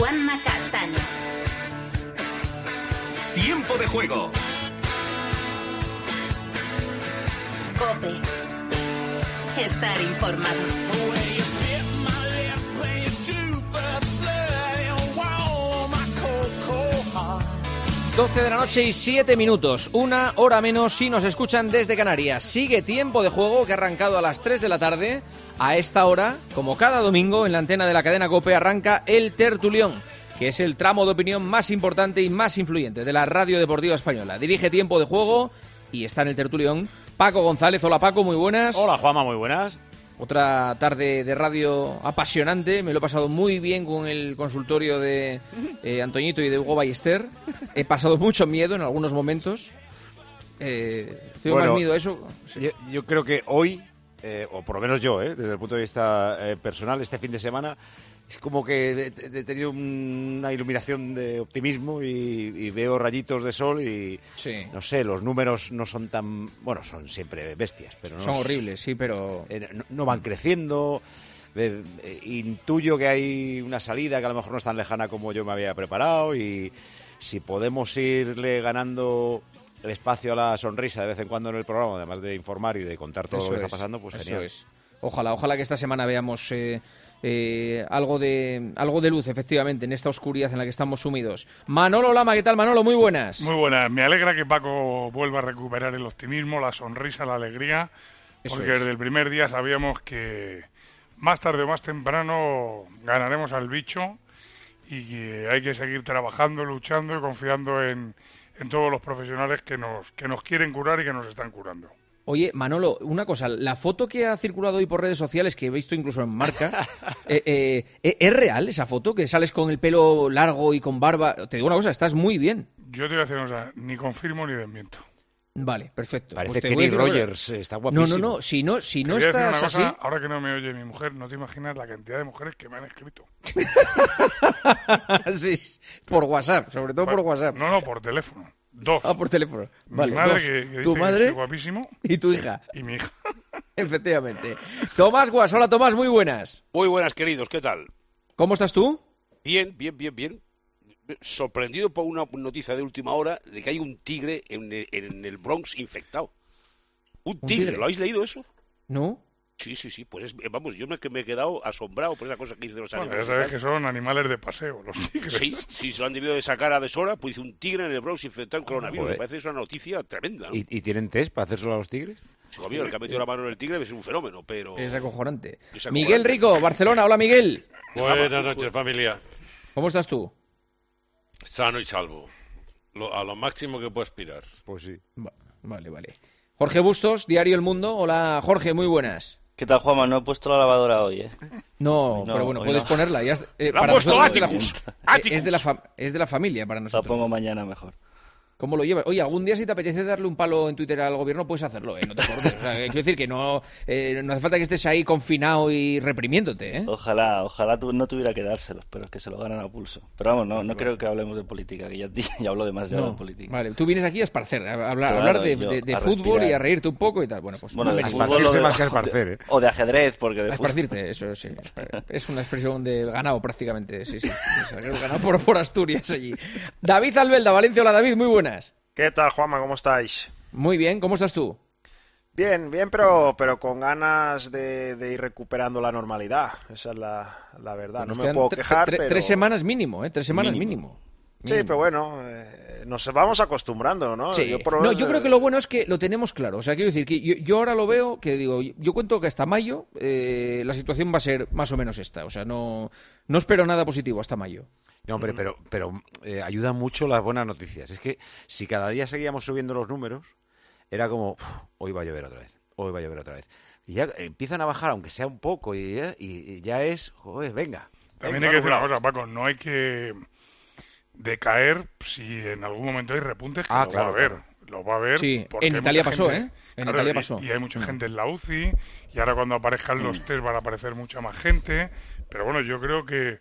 Juanma Castaño. Tiempo de juego. COPE. Estar informado. 12 de la noche y 7 minutos, 1 hora menos si nos escuchan desde Canarias. Sigue Tiempo de Juego, que ha arrancado a las 3 de la tarde. A esta hora, como cada domingo, en la antena de la cadena COPE arranca el Tertulión, que es el tramo de opinión más importante y más influyente de la radio deportiva española. Dirige Tiempo de Juego y está en el Tertulión Paco González. Hola Paco, muy buenas. Hola Juanma, muy buenas. Otra tarde de radio apasionante, me lo he pasado muy bien con el consultorio de Antoñito y de Hugo Ballester. He pasado mucho miedo en algunos momentos. Tengo más miedo a eso. Sí. Yo creo que hoy, o por lo menos yo, desde el punto de vista personal, este fin de semana, es como que he tenido una iluminación de optimismo y veo rayitos de sol y, sí, no sé, los números no son tan... Bueno, son siempre bestias, pero no... Son horribles, sí, pero... No van creciendo. Intuyo que hay una salida que a lo mejor no es tan lejana como yo me había preparado y si podemos irle ganando el espacio a la sonrisa de vez en cuando en el programa, además de informar y de contar todo lo que está pasando, pues genial. Eso es. Ojalá que esta semana veamos... algo de luz, efectivamente, en esta oscuridad en la que estamos sumidos. Manolo Lama, ¿qué tal, Manolo? Muy buenas. Muy buenas. Me alegra que Paco vuelva a recuperar el optimismo, la sonrisa, la alegría, porque desde el primer día sabíamos que más tarde o más temprano ganaremos al bicho y que hay que seguir trabajando, luchando y confiando en todos los profesionales que nos quieren curar y que nos están curando. Oye, Manolo, una cosa, la foto que ha circulado hoy por redes sociales, que he visto incluso en Marca, ¿es real esa foto? Que sales con el pelo largo y con barba. Te digo una cosa, estás muy bien. Yo te voy a decir una cosa, ni confirmo ni desmiento. Vale, perfecto. Parece que Kenny Rogers está guapísimo. No, si no estás cosa, así... Ahora que no me oye mi mujer, no te imaginas la cantidad de mujeres que me han escrito. Sí, por WhatsApp, sobre todo por WhatsApp. No, por teléfono. 2. Por teléfono. Vale, mi madre, 2. que Tu dice madre que soy guapísimo. Y tu hija. Y mi hija. Efectivamente. Tomás Guas, hola Tomás, muy buenas. Muy buenas, queridos, ¿qué tal? ¿Cómo estás tú? Bien. Sorprendido por una noticia de última hora de que hay un tigre en el Bronx infectado. ¿Un tigre? ¿Lo habéis leído eso? ¿No? Sí, pues vamos, yo me he quedado asombrado por esa cosa que dicen los animales. Ya sabes que son animales de paseo, los tigres. Sí, se lo han debido de sacar a deshora, pues dice un tigre en el Bronx infectado en coronavirus. Me parece que es una noticia tremenda, ¿no? ¿Y tienen test para hacérselo a los tigres? Sí, el que ha metido la mano en el tigre es un fenómeno, pero... Es acojonante. Miguel Rico, Barcelona, hola Miguel. Buenas noches, familia. ¿Cómo estás tú? Sano y salvo. A lo máximo que puedo aspirar. Pues sí. Vale. Jorge Bustos, Diario El Mundo. Hola Jorge, muy buenas. ¿Qué tal, Juanma? No he puesto la lavadora hoy, No, pero bueno, puedes ponerla. Ya, la ha puesto Atticus. Es de la familia para nosotros. La pongo mañana mejor. ¿Cómo lo llevas? Oye, algún día si te apetece darle un palo en Twitter al gobierno, puedes hacerlo, no te cortes. O sea, quiero decir que no hace falta que estés ahí confinado y reprimiéndote, ¿eh? Ojalá no tuviera que dárselos, pero es que se lo ganan a pulso. Pero vamos, no creo que hablemos de política, que ya hablo demasiado de política. Vale, tú vienes aquí a esparcer, a hablar de fútbol respirar. Y a reírte un poco y tal. Bueno, pues de fútbol más que esparcer, o de ajedrez, porque de a esparcirte, eso sí. Es una expresión del ganado prácticamente, sí. El ganado por Asturias allí. David Albelda, Valencia. Hola David, muy buenas. ¿Qué tal, Juanma? ¿Cómo estáis? Muy bien, ¿cómo estás tú? Bien, pero con ganas de ir recuperando la normalidad. Esa es la verdad. No me puedo quejar, pero... 3 semanas mínimo, 3 semanas mínimo. Sí, pero bueno, nos vamos acostumbrando, ¿no? Sí. Yo creo que lo bueno es que lo tenemos claro. O sea, quiero decir que yo ahora lo veo, que digo, yo cuento que hasta mayo la situación va a ser más o menos esta. O sea, no espero nada positivo hasta mayo. No, hombre, pero ayuda mucho las buenas noticias. Es que si cada día seguíamos subiendo los números, era como, hoy va a llover otra vez. Y ya empiezan a bajar, aunque sea un poco, y ya es, joder, venga. También hay que decir una cosa, Paco, no hay que decaer si en algún momento hay repuntes, que va a haber. Claro. Lo va a haber. Sí, en Italia pasó, ¿eh? Italia pasó. Y hay mucha gente en la UCI, y ahora cuando aparezcan los test van a aparecer mucha más gente. Pero bueno, yo creo que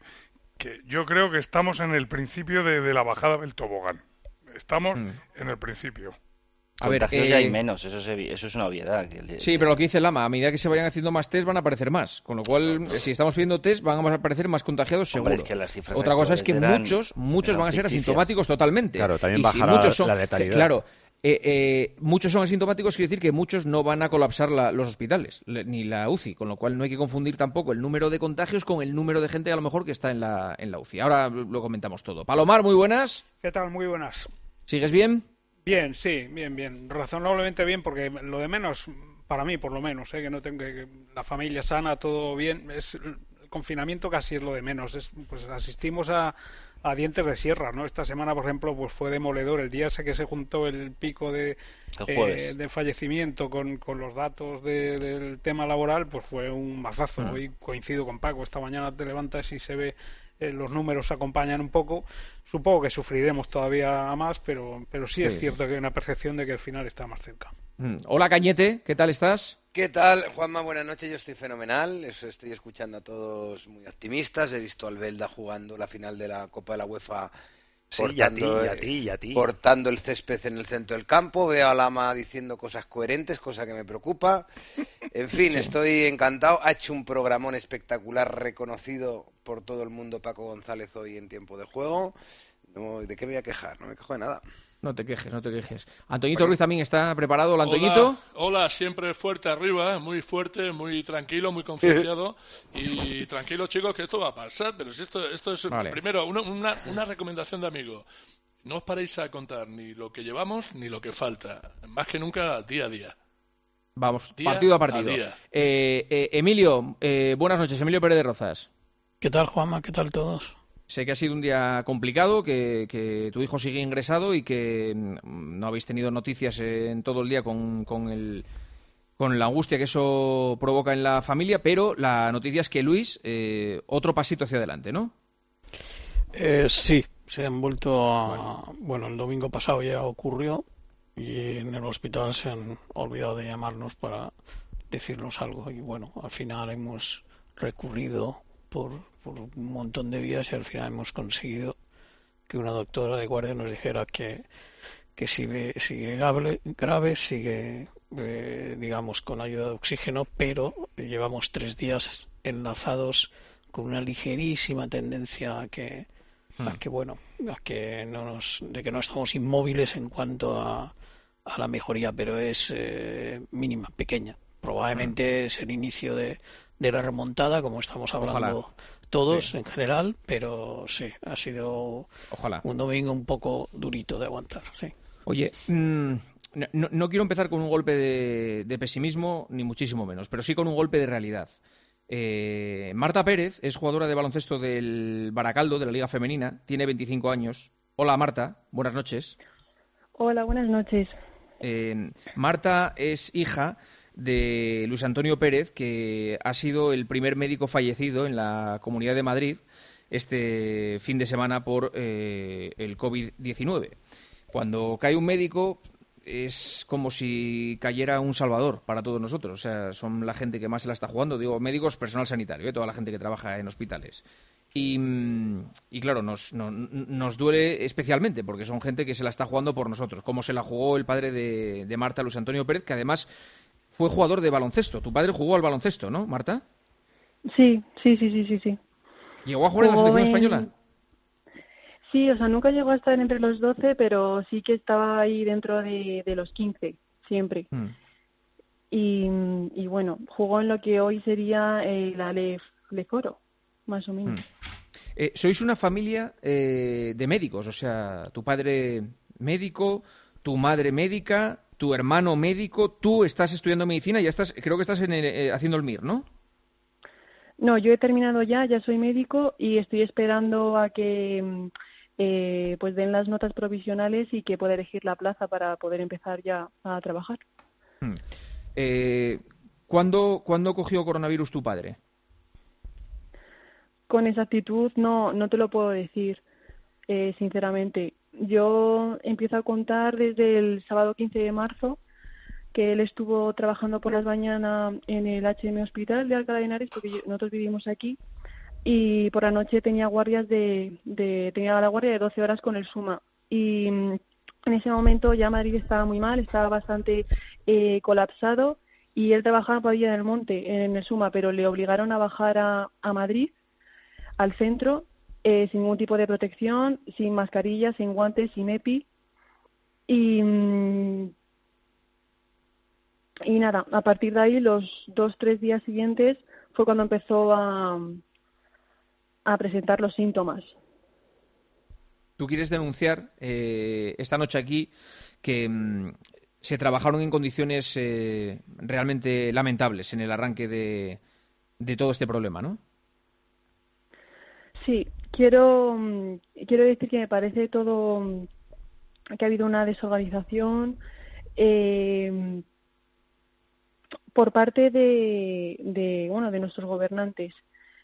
estamos en el principio de la bajada del tobogán. Estamos en el principio. Contagios ya hay menos, eso es una obviedad. Sí, pero lo que dice Lama, a medida que se vayan haciendo más test van a aparecer más. Con lo cual, si estamos pidiendo test, van a aparecer más contagiados seguro. Es que las cifras Otra cosa es que muchos van a ser asintomáticos totalmente. Claro, también bajará la letalidad. Claro, muchos son asintomáticos, quiere decir que muchos no van a colapsar los hospitales, ni la UCI, con lo cual no hay que confundir tampoco el número de contagios con el número de gente a lo mejor que está en la UCI. Ahora lo comentamos todo. Palomar, muy buenas. ¿Qué tal? Muy buenas. ¿Sigues bien? Bien, sí, bien. Razonablemente bien, porque lo de menos, para mí por lo menos, que no tengo la familia sana, todo bien, el confinamiento casi es lo de menos. Pues asistimos a dientes de sierra, ¿no? Esta semana, por ejemplo, pues fue demoledor. El día ese que se juntó el pico de fallecimiento con los datos del tema laboral, pues fue un mazazo. Hoy coincido con Paco, esta mañana te levantas y se ve, los números acompañan un poco. Supongo que sufriremos todavía más, pero sí es cierto que hay una percepción de que el final está más cerca. Hola, Cañete, ¿qué tal estás? ¿Qué tal, Juanma? Buenas noches, yo estoy fenomenal. Estoy escuchando a todos muy optimistas. He visto al Belda jugando la final de la Copa de la UEFA, cortando el césped en el centro del campo. Veo a Lama diciendo cosas coherentes, cosa que me preocupa. En fin, estoy encantado. Ha hecho un programón espectacular, reconocido por todo el mundo, Paco González, hoy en Tiempo de Juego. No, ¿de qué me voy a quejar? No me quejo de nada. No te quejes. Antoñito Ruiz también está preparado. Hola, Antoñito. Hola, siempre fuerte arriba, muy fuerte, muy tranquilo, muy concienciado. Y tranquilo, chicos, que esto va a pasar. Pero si esto es, primero, una recomendación de amigo. No os paréis a contar ni lo que llevamos ni lo que falta. Más que nunca, día a día. Vamos, partido a partido. Emilio, buenas noches. Emilio Pérez de Rozas. ¿Qué tal, Juanma? ¿Qué tal todos? Sé que ha sido un día complicado, que tu hijo sigue ingresado y que no habéis tenido noticias en todo el día con la angustia que eso provoca en la familia, pero la noticia es que Luis, otro pasito hacia adelante, ¿no? Sí, se han vuelto a... Bueno, el domingo pasado ya ocurrió y en el hospital se han olvidado de llamarnos para decirnos algo y bueno, al final hemos recurrido por un montón de vías y al final hemos conseguido que una doctora de guardia nos dijera que sigue grave, sigue digamos con ayuda de oxígeno, pero llevamos 3 días enlazados con una ligerísima tendencia a que no estamos inmóviles en cuanto a la mejoría, pero es mínima, pequeña. Probablemente es el inicio de la remontada, como estamos hablando. Ojalá. Todos en general, pero sí, ha sido un domingo un poco durito de aguantar, sí. Oye, no quiero empezar con un golpe de pesimismo, ni muchísimo menos, pero sí con un golpe de realidad. Marta Pérez es jugadora de baloncesto del Baracaldo, de la Liga Femenina, tiene 25 años. Hola, Marta, buenas noches. Hola, buenas noches. Marta es hija de Luis Antonio Pérez, que ha sido el primer médico fallecido en la Comunidad de Madrid este fin de semana por el COVID-19. Cuando cae un médico es como si cayera un salvador para todos nosotros. O sea, son la gente que más se la está jugando. Digo, médicos, personal sanitario, toda la gente que trabaja en hospitales. Y claro, nos duele especialmente porque son gente que se la está jugando por nosotros, como se la jugó el padre de Marta, Luis Antonio Pérez, que además fue jugador de baloncesto. Tu padre jugó al baloncesto, ¿no, Marta? Sí. ¿Llegó a jugar en la selección española? Sí, o sea, nunca llegó a estar entre los 12, pero sí que estaba ahí dentro de los 15, siempre. Y bueno, jugó en lo que hoy sería la Leforo, más o menos. Sois una familia de médicos, o sea, tu padre médico, tu madre médica, tu hermano médico, tú estás estudiando medicina y creo que estás haciendo el MIR, ¿no? No, yo he terminado ya soy médico y estoy esperando a que pues den las notas provisionales y que pueda elegir la plaza para poder empezar ya a trabajar. ¿Cuándo cogió coronavirus tu padre? Con exactitud no te lo puedo decir, sinceramente. Yo empiezo a contar desde el sábado 15 de marzo, que él estuvo trabajando por las mañanas en el HM Hospital de Alcalá de Henares, porque nosotros vivimos aquí, y por la noche tenía guardias tenía la guardia de 12 horas con el SUMA. Y En ese momento ya Madrid estaba muy mal, estaba bastante colapsado, y él trabajaba en Padilla del Monte, en el Suma, pero le obligaron a bajar a Madrid, al centro, sin ningún tipo de protección, sin mascarilla, sin guantes, sin EPI. Y nada, a partir de ahí, los 2-3 días siguientes, fue cuando empezó a presentar los síntomas. Tú quieres denunciar esta noche aquí que se trabajaron en condiciones realmente lamentables en el arranque de todo este problema, ¿no? Sí, quiero decir que me parece todo que ha habido una desorganización por parte de nuestros gobernantes,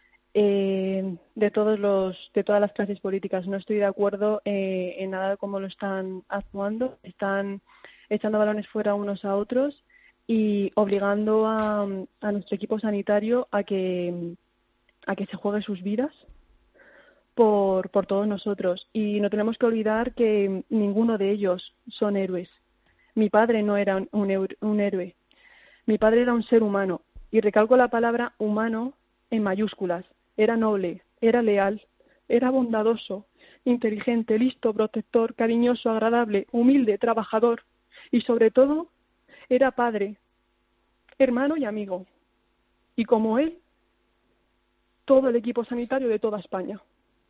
de todas las clases políticas. No estoy de acuerdo en nada de cómo lo están actuando. Están echando balones fuera unos a otros y obligando a nuestro equipo sanitario a que se juegue sus vidas por todos nosotros. Y no tenemos que olvidar que ninguno de ellos son héroes. Mi padre no era un héroe. Mi padre era un ser humano. Y recalco la palabra humano en mayúsculas. Era noble, era leal, era bondadoso, inteligente, listo, protector, cariñoso, agradable, humilde, trabajador. Y sobre todo, era padre, hermano y amigo. Y como él, todo el equipo sanitario de toda España.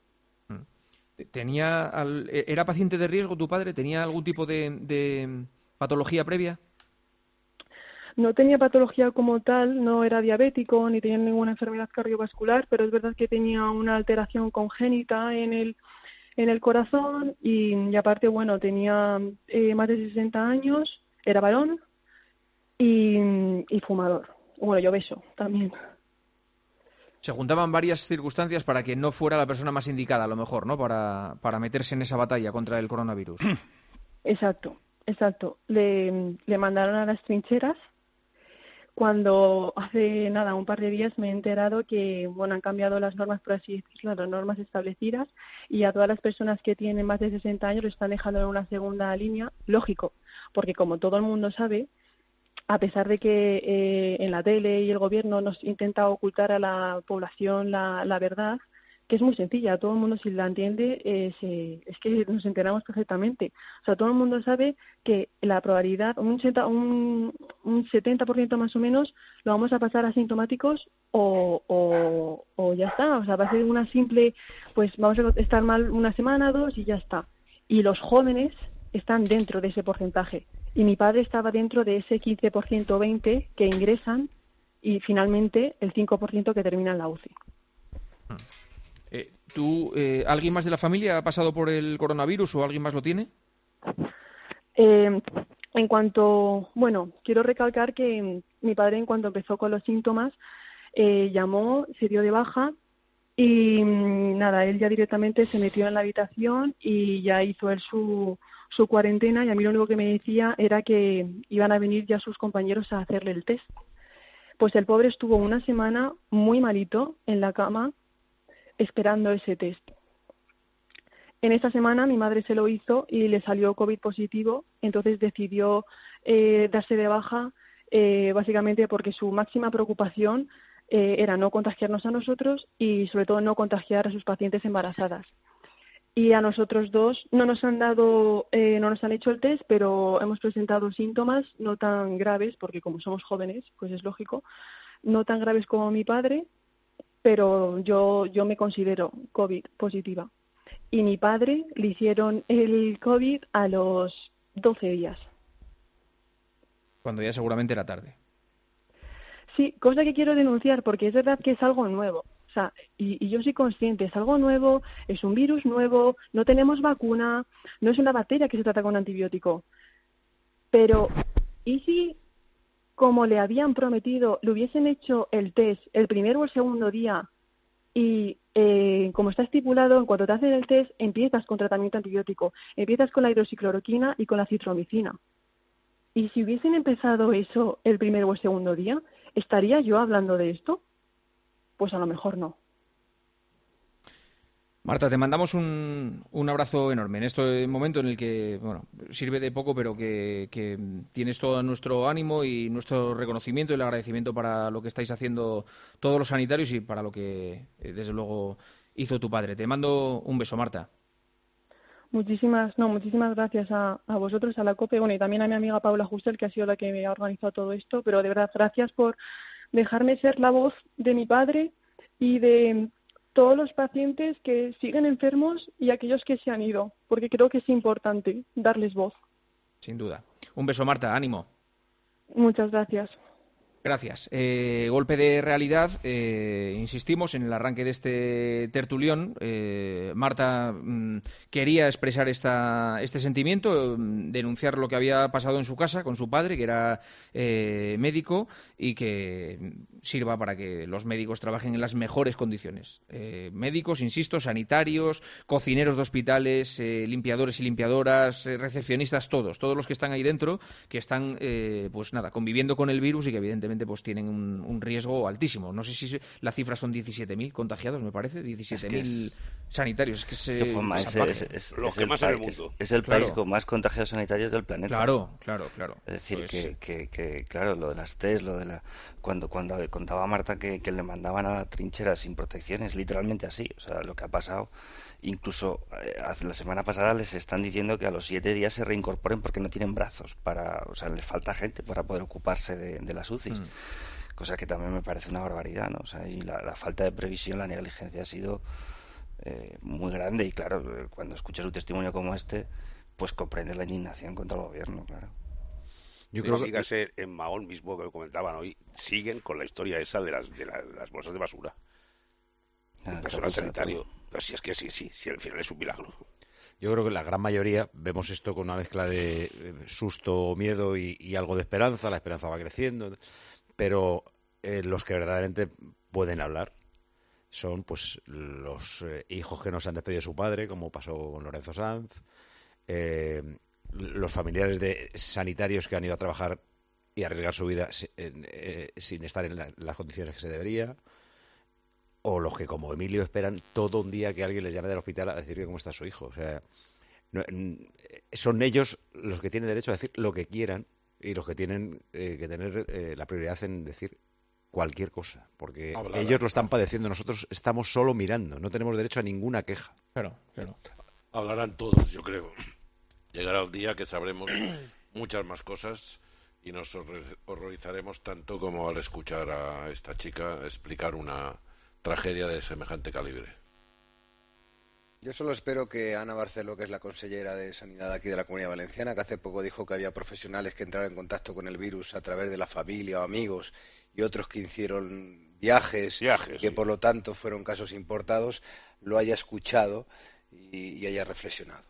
¿Era paciente de riesgo tu padre? ¿Tenía algún tipo de patología previa? No tenía patología como tal, no era diabético ni tenía ninguna enfermedad cardiovascular, pero es verdad que tenía una alteración congénita en el corazón y aparte, bueno, tenía más de 60 años, era varón y fumador. Bueno, y obeso también. Se juntaban varias circunstancias para que no fuera la persona más indicada, a lo mejor, ¿no? Para meterse en esa batalla contra el coronavirus. Exacto. Le mandaron a las trincheras cuando hace nada, un par de días me he enterado que, bueno, han cambiado las normas, por así decirlo, las normas establecidas, y a todas las personas que tienen más de 60 años lo están dejando en una segunda línea, lógico, porque como todo el mundo sabe, a pesar de que en la tele y el gobierno nos intenta ocultar a la población la verdad, que es muy sencilla, todo el mundo si la entiende, es que nos enteramos perfectamente. O sea, todo el mundo sabe que la probabilidad, un 70% más o menos, lo vamos a pasar asintomáticos o ya está. O sea, va a ser una simple, pues vamos a estar mal una semana, 2 y ya está. Y los jóvenes están dentro de ese porcentaje. Y mi padre estaba dentro de ese 15%, 20% que ingresan y finalmente el 5% que termina en la UCI. ¿Alguien más de la familia ha pasado por el coronavirus o alguien más lo tiene? En cuanto, bueno, quiero recalcar que mi padre en cuanto empezó con los síntomas llamó, se dio de baja y nada, él ya directamente se metió en la habitación y ya hizo él su cuarentena y a mí lo único que me decía era que iban a venir ya sus compañeros a hacerle el test. Pues el pobre estuvo una semana muy malito en la cama esperando ese test. En esta semana mi madre se lo hizo y le salió COVID positivo, entonces decidió darse de baja básicamente porque su máxima preocupación era no contagiarnos a nosotros y sobre todo no contagiar a sus pacientes embarazadas. Y a nosotros dos no nos han hecho el test, pero hemos presentado síntomas no tan graves, porque como somos jóvenes, pues es lógico, no tan graves como mi padre, pero yo me considero COVID positiva. Y mi padre le hicieron el COVID a los 12 días. Cuando ya seguramente era tarde. Sí, cosa que quiero denunciar, porque es verdad que es algo nuevo. O sea, y yo soy consciente, es algo nuevo, es un virus nuevo, no tenemos vacuna, no es una bacteria que se trata con antibiótico. Pero, ¿y si, como le habían prometido, le hubiesen hecho el test el primer o el segundo día y, como está estipulado, en cuanto te hacen el test, empiezas con tratamiento antibiótico, empiezas con la hidroxicloroquina y con la citromicina? Y si hubiesen empezado eso el primer o el segundo día, ¿estaría yo hablando de esto? Pues a lo mejor no. Marta, te mandamos un abrazo enorme en este momento en el que, bueno, sirve de poco, pero que tienes todo nuestro ánimo y nuestro reconocimiento y el agradecimiento para lo que estáis haciendo todos los sanitarios y para lo que, desde luego, hizo tu padre. Te mando un beso, Marta. Muchísimas gracias a vosotros, a la COPE, bueno, y también a mi amiga Paula Justel, que ha sido la que me ha organizado todo esto, pero de verdad, gracias por dejarme ser la voz de mi padre y de todos los pacientes que siguen enfermos y aquellos que se han ido, porque creo que es importante darles voz. Sin duda. Un beso, Marta, ánimo. Muchas gracias. Gracias. Golpe de realidad, insistimos en el arranque de este tertulión. Marta quería expresar este sentimiento, denunciar lo que había pasado en su casa con su padre, que era médico, y que sirva para que los médicos trabajen en las mejores condiciones. Médicos, insisto, sanitarios, cocineros de hospitales, limpiadores y limpiadoras, recepcionistas, todos los que están ahí dentro, que están conviviendo con el virus y que evidentemente pues tienen un riesgo altísimo. No sé si la cifra son 17.000 contagiados, me parece, 17.000 sanitarios. Es lo que más en el mundo. Es el país con más contagios sanitarios del planeta. Claro. Es decir, que claro, lo de las test, cuando contaba Marta que le mandaban a la trinchera sin protección, es literalmente así. O sea, lo que ha pasado, incluso la semana pasada les están diciendo que a los 7 días se reincorporen porque no tienen brazos les falta gente para poder ocuparse de las UCIs. Cosa que también me parece una barbaridad, ¿no? O sea, y la falta de previsión, la negligencia ha sido muy grande, y claro, cuando escuchas un testimonio como este, pues comprendes la indignación contra el gobierno, claro. Yo creo que fíjate, en Mahón mismo, que lo comentaban hoy, siguen con la historia esa de las bolsas de basura. El personal sanitario. Pero si es que sí, al final es un milagro. Yo creo que la gran mayoría vemos esto con una mezcla de susto, miedo y algo de esperanza. La esperanza va creciendo, pero los que verdaderamente pueden hablar son pues los hijos que no se han despedido de su padre, como pasó con Lorenzo Sanz, los familiares de sanitarios que han ido a trabajar y arriesgar su vida sin estar en las condiciones que se debería, o los que, como Emilio, esperan todo un día que alguien les llame del hospital a decir cómo está su hijo. O sea, son ellos los que tienen derecho a decir lo que quieran y los que tienen que tener la prioridad en decir cualquier cosa, porque ellos lo están padeciendo, nosotros estamos solo mirando, no tenemos derecho a ninguna queja. Claro. Hablarán todos, yo creo. Llegará el día que sabremos muchas más cosas y nos horrorizaremos tanto como al escuchar a esta chica explicar una tragedia de semejante calibre. Yo solo espero que Ana Barceló, que es la consellera de Sanidad aquí de la Comunidad Valenciana, que hace poco dijo que había profesionales que entraron en contacto con el virus a través de la familia o amigos, y otros que hicieron viajes que por lo tanto fueron casos importados, lo haya escuchado y haya reflexionado.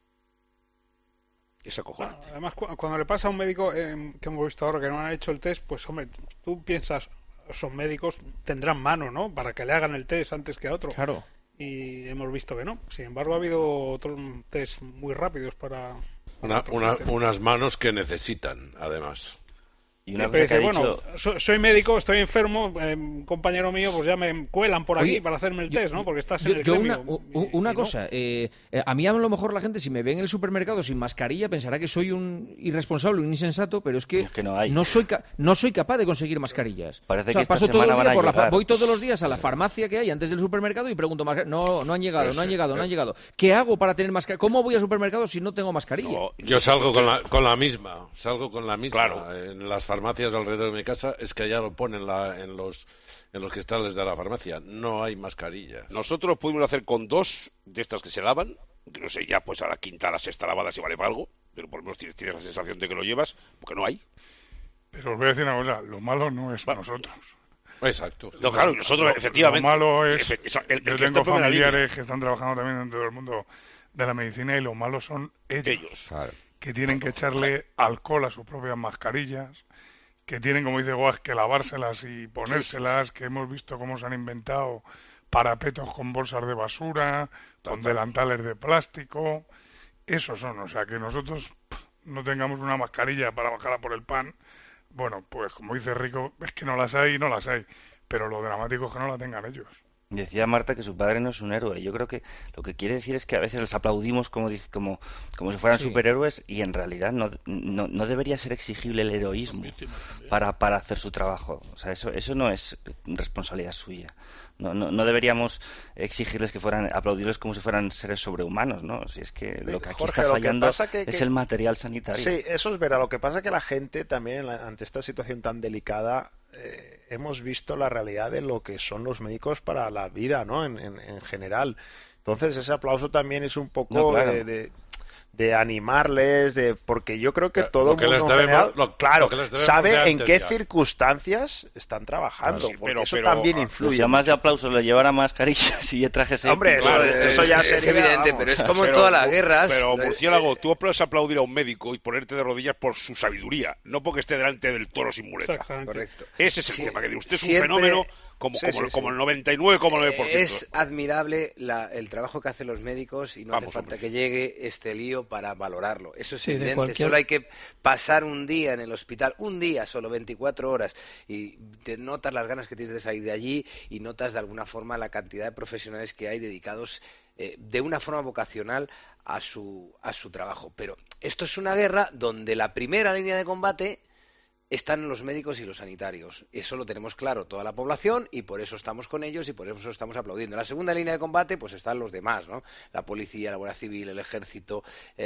Es acojonante. Bueno, además, cuando le pasa a un médico que hemos visto ahora que no han hecho el test, pues hombre, tú piensas, esos médicos tendrán mano, ¿no?, para que le hagan el test antes que a otro. Claro. Y hemos visto que no. Sin embargo, ha habido otros test muy rápidos para unas manos que necesitan, además. Y una cosa que ha dicho... soy médico, estoy enfermo, un compañero mío, pues ya me cuelan por aquí para hacerme el test, ¿no? Porque estás en el gremio. Una cosa, a mí a lo mejor la gente, si me ve en el supermercado sin mascarilla, pensará que soy un irresponsable, un insensato, pero es que no soy capaz de conseguir mascarillas. Parece que paso todo el día voy todos los días a la farmacia que hay antes del supermercado y pregunto, no han llegado. ¿Qué hago para tener mascarilla? ¿Cómo voy al supermercado si no tengo mascarilla? No, yo salgo con la misma. Claro. En las farmacias alrededor de mi casa, es que ya lo ponen en los cristales de la farmacia. No hay mascarillas. Nosotros pudimos hacer con 2 de estas que se lavan, que no sé, ya pues a la quinta, a la sexta lavada si vale para algo, pero por lo menos tienes la sensación de que lo llevas, porque no hay. Pero os voy a decir una cosa, lo malo no es nosotros. Exacto. No, claro, nosotros efectivamente. Lo malo es... yo tengo familiares que están trabajando también dentro del mundo de la medicina, y lo malo son ellos. Claro. Que tienen que echarle alcohol a sus propias mascarillas, que tienen, como dice Guas, que lavárselas y ponérselas, que hemos visto cómo se han inventado parapetos con bolsas de basura, con delantales de plástico. Esos son, o sea, que nosotros no tengamos una mascarilla para bajarla por el pan, bueno, pues como dice Rico, es que no las hay, pero lo dramático es que no la tengan ellos. Decía Marta que su padre no es un héroe. Yo creo que lo que quiere decir es que a veces les aplaudimos como si fueran superhéroes, y en realidad no debería ser exigible el heroísmo para hacer su trabajo. O sea, eso no es responsabilidad suya. No deberíamos exigirles aplaudirles como si fueran seres sobrehumanos, ¿no? Si es que lo que aquí está fallando es el material sanitario. Sí, eso es verdad. Lo que pasa es que la gente también, ante esta situación tan delicada, hemos visto la realidad de lo que son los médicos para la vida, ¿no? En general. Entonces ese aplauso también es un poco de animarles, porque yo creo que todo el mundo en general, sabe en qué circunstancias están trabajando, porque eso también influye. Además de aplausos, le llevará mascarillas y trajes. Hombre, eso ya es evidente, pero es como en todas las guerras. Pero, Murciélago, tú puedes aplaudir a un médico y ponerte de rodillas por su sabiduría, no porque esté delante del toro sin muleta. Correcto. Ese es el tema, que usted es un fenómeno como el 99,9%. Es admirable el trabajo que hacen los médicos, y no hace falta que llegue este lío para valorarlo. Eso es evidente. Solo hay que pasar un día en el hospital, un día solo, 24 horas, y te notas las ganas que tienes de salir de allí, y notas de alguna forma la cantidad de profesionales que hay dedicados de una forma vocacional a su trabajo. Pero esto es una guerra donde la primera línea de combate están los médicos y los sanitarios. Eso lo tenemos claro toda la población, y por eso estamos con ellos y por eso estamos aplaudiendo. En la segunda línea de combate pues están los demás, ¿no? La policía, la Guardia Civil, el ejército,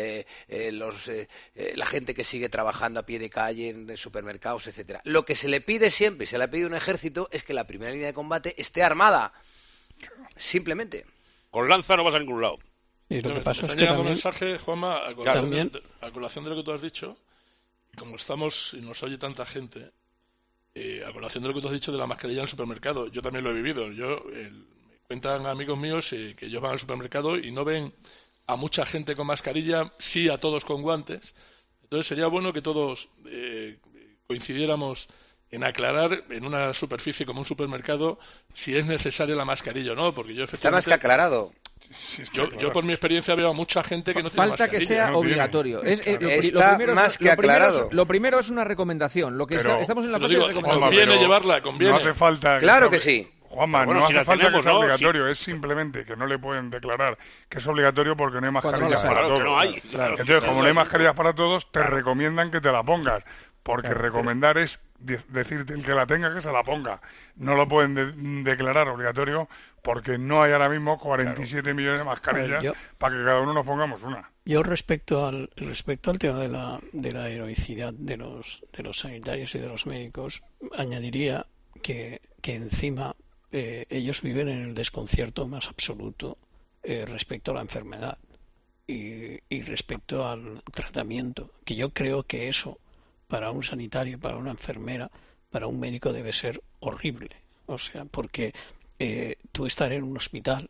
la gente que sigue trabajando a pie de calle en supermercados, etcétera. Lo que se le pide siempre, se le pide a un ejército, es que la primera línea de combate esté armada. Simplemente. Con lanza no vas a ningún lado. Y lo que pasa es que también... un mensaje, Juanma, a colación de lo que tú has dicho. Como estamos y nos oye tanta gente, a colación de lo que tú has dicho de la mascarilla en el supermercado, yo también lo he vivido. Me cuentan amigos míos que ellos van al supermercado y no ven a mucha gente con mascarilla, sí a todos con guantes. Entonces sería bueno que todos coincidiéramos en aclarar en una superficie como un supermercado si es necesaria la mascarilla o no, porque yo está más que aclarado. Yo por mi experiencia veo a mucha gente que no tiene mascarilla. Falta que sea obligatorio. Está más que aclarado. Lo primero es una recomendación. Estamos en la fase de recomendación. Conviene llevarla, conviene. No hace falta. Claro que sí. Juanma, no hace falta que sea obligatorio, es simplemente que no le pueden declarar que es obligatorio porque no hay mascarillas para todos. Entonces, como no hay mascarillas para todos, te recomiendan que te la pongas. Porque recomendar es decirte el que la tenga que se la ponga. No lo pueden declarar obligatorio porque no hay ahora mismo 47 millones de mascarillas para que cada uno nos pongamos una. Yo respecto al tema de la heroicidad de los sanitarios y de los médicos, añadiría que encima ellos viven en el desconcierto más absoluto respecto a la enfermedad y respecto al tratamiento, que yo creo que eso para un sanitario, para una enfermera, para un médico debe ser horrible. O sea, porque tú estar en un hospital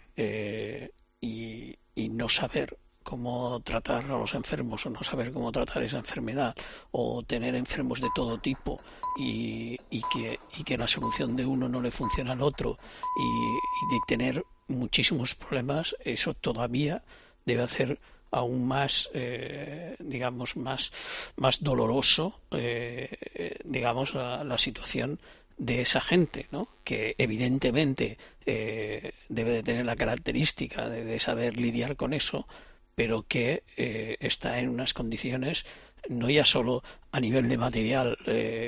y no saber cómo tratar a los enfermos, o no saber cómo tratar esa enfermedad, o tener enfermos de todo tipo y que la solución de uno no le funciona al otro, y de tener muchísimos problemas, eso todavía debe hacer aún más, más doloroso, la situación de esa gente, ¿no? Que evidentemente debe de tener la característica de saber lidiar con eso, pero que está en unas condiciones no ya solo a nivel de material,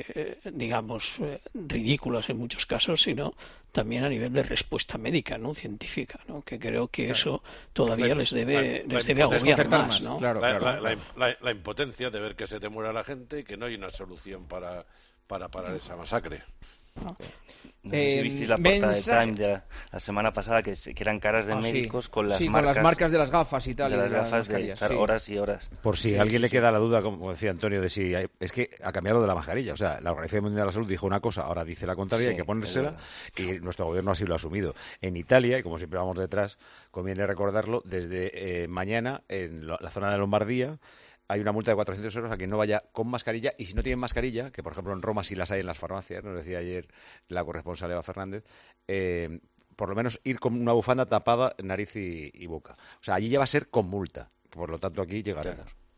ridículas en muchos casos, sino también a nivel de respuesta médica, ¿no? Científica, ¿no? Que creo que eso todavía les debe agobiar más, ¿no? La impotencia de ver que se te muera la gente y que no hay una solución para parar esa masacre. No sé si visteis la portada de Time la semana pasada, que eran caras de médicos con las marcas de las gafas y tal. De las gafas de estar horas y horas. Por si a alguien le queda la duda, como decía Antonio, de si es que ha cambiado de la mascarilla. O sea, la Organización Mundial de la Salud dijo una cosa, ahora dice la contraria, hay que ponérsela, y nuestro gobierno así lo ha asumido. En Italia, y como siempre vamos detrás, conviene recordarlo, desde mañana en la zona de Lombardía hay una multa de 400 euros a quien no vaya con mascarilla, y si no tienen mascarilla, que por ejemplo en Roma sí las hay en las farmacias, nos decía ayer la corresponsal Eva Fernández, por lo menos ir con una bufanda tapada nariz y boca. O sea, allí ya va a ser con multa, por lo tanto aquí llegaremos.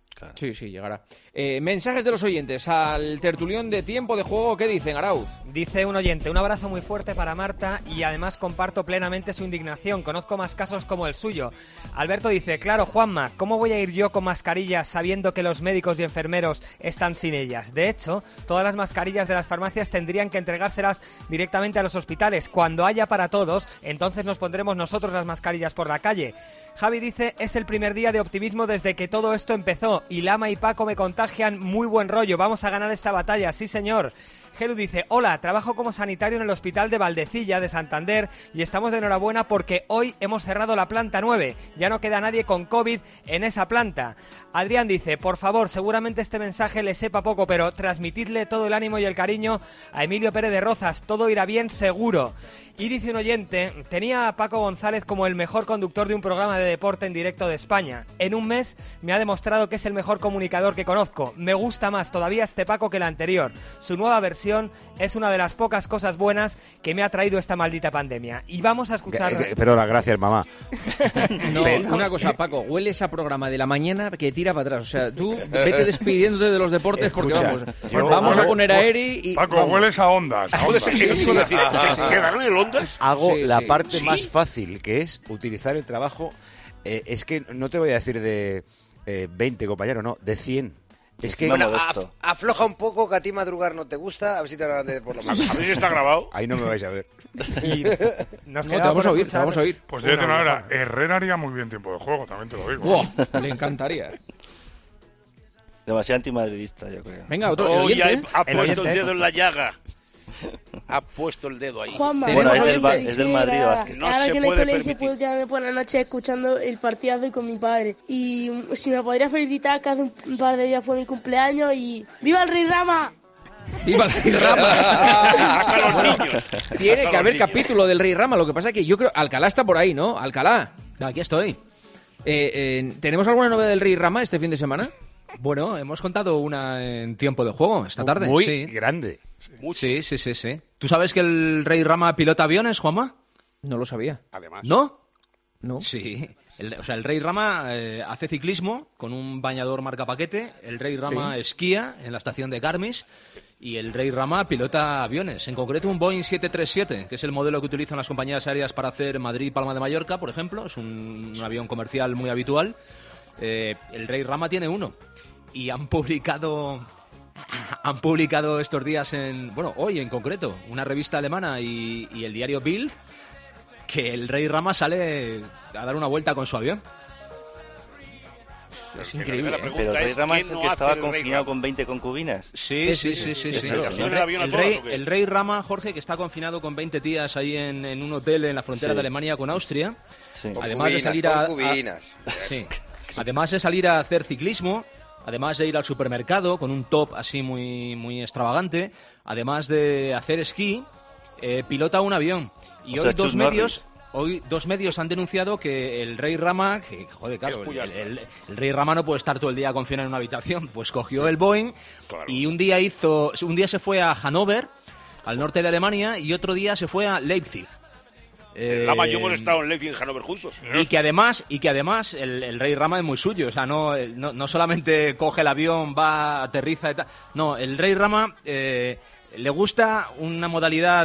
Claro. Sí, llegará. Mensajes de los oyentes al tertulión de Tiempo de Juego. ¿Qué dicen, Arauz? Dice un oyente: un abrazo muy fuerte para Marta y además comparto plenamente su indignación. Conozco más casos como el suyo. Alberto dice: claro, Juanma, ¿cómo voy a ir yo con mascarillas sabiendo que los médicos y enfermeros están sin ellas? De hecho, todas las mascarillas de las farmacias tendrían que entregárselas directamente a los hospitales. Cuando haya para todos, entonces nos pondremos nosotros las mascarillas por la calle. Javi dice: es el primer día de optimismo desde que todo esto empezó y Lama y Paco me contagian muy buen rollo. Vamos a ganar esta batalla, sí señor. Gelu dice: hola, trabajo como sanitario en el hospital de Valdecilla de Santander y estamos de enhorabuena porque hoy hemos cerrado la planta 9. Ya no queda nadie con COVID en esa planta. Adrián dice: por favor, seguramente este mensaje le sepa poco, pero transmitidle todo el ánimo y el cariño a Emilio Pérez de Rozas. Todo irá bien seguro. Y dice un oyente: tenía a Paco González como el mejor conductor de un programa de deporte en directo de España. En un mes me ha demostrado que es el mejor comunicador que conozco. Me gusta más todavía este Paco que el anterior. Su nueva versión es una de las pocas cosas buenas que me ha traído esta maldita pandemia. Y vamos a escuchar... Perdona, gracias, mamá. No, una cosa, Paco, hueles a programa de la mañana que tira para atrás. O sea, tú vete despidiéndote de los deportes porque vamos a poner a Eri y... Paco, hueles a ondas. ¿Quedaron en ondas? Hago la parte más fácil, que es utilizar el trabajo. Es que no te voy a decir de 20 compañeros, no, de 100. Es que bueno, afloja un poco, que a ti madrugar no te gusta, a ver si te van a por lo menos. A ver si está grabado. Ahí no me vais a ver. Te vamos a oír. Pues de una hora, Herrera haría muy bien Tiempo de Juego, también te lo digo. Wow, le encantaría. Demasiado antimadridista, yo creo. Venga, otro. Ha puesto el dedo en la llaga. Ha puesto el dedo ahí. Juanma, bueno, es del Madrid Vázquez. No ahora se que en el puede colegio permitir. puedo quedarme por la noche escuchando el partidazo con mi padre. Y si me podría felicitar, que hace un par de días fue mi cumpleaños y ¡viva el Rey Rama! ¡Viva el Rey Rama! Hasta los niños. Tiene que haber capítulo del Rey Rama. Lo que pasa es que yo creo... Alcalá está por ahí, ¿no? Alcalá. Aquí estoy. ¿Tenemos alguna novedad del Rey Rama este fin de semana? Bueno, hemos contado una en Tiempo de Juego esta tarde. Muy grande. Sí. ¿Tú sabes que el Rey Rama pilota aviones, Juanma? No lo sabía. Además. ¿No? No. Sí. El Rey Rama hace ciclismo con un bañador marca paquete. El Rey Rama esquía en la estación de Garmisch. Y el Rey Rama pilota aviones. En concreto un Boeing 737, que es el modelo que utilizan las compañías aéreas para hacer Madrid-Palma de Mallorca, por ejemplo. Es un avión comercial muy habitual. El Rey Rama tiene uno. Y han publicado estos días hoy en concreto, una revista alemana y el diario Bild, que el Rey Rama sale a dar una vuelta con su avión. Es increíble. Pero el Rey Rama es el que estaba confinado con 20 concubinas. Sí. El Rey Rama, Jorge, que está confinado con 20 tías ahí en un hotel en la frontera de Alemania con Austria. Sí. Además de salir además de salir a hacer ciclismo, además de ir al supermercado con un top así muy, muy extravagante, además de hacer esquí, pilota un avión. Y hoy dos medios han denunciado que el Rey Rama, el Rey Rama no puede estar todo el día confinado en una habitación, pues cogió el Boeing y un día se fue a Hannover, al norte de Alemania, y otro día se fue a Leipzig. Lama y yo hemos estado en Leipzig y en Hannover juntos. Y que además el Rey Rama es muy suyo. O sea, no solamente coge el avión, va, aterriza y tal. No, el Rey Rama le gusta una modalidad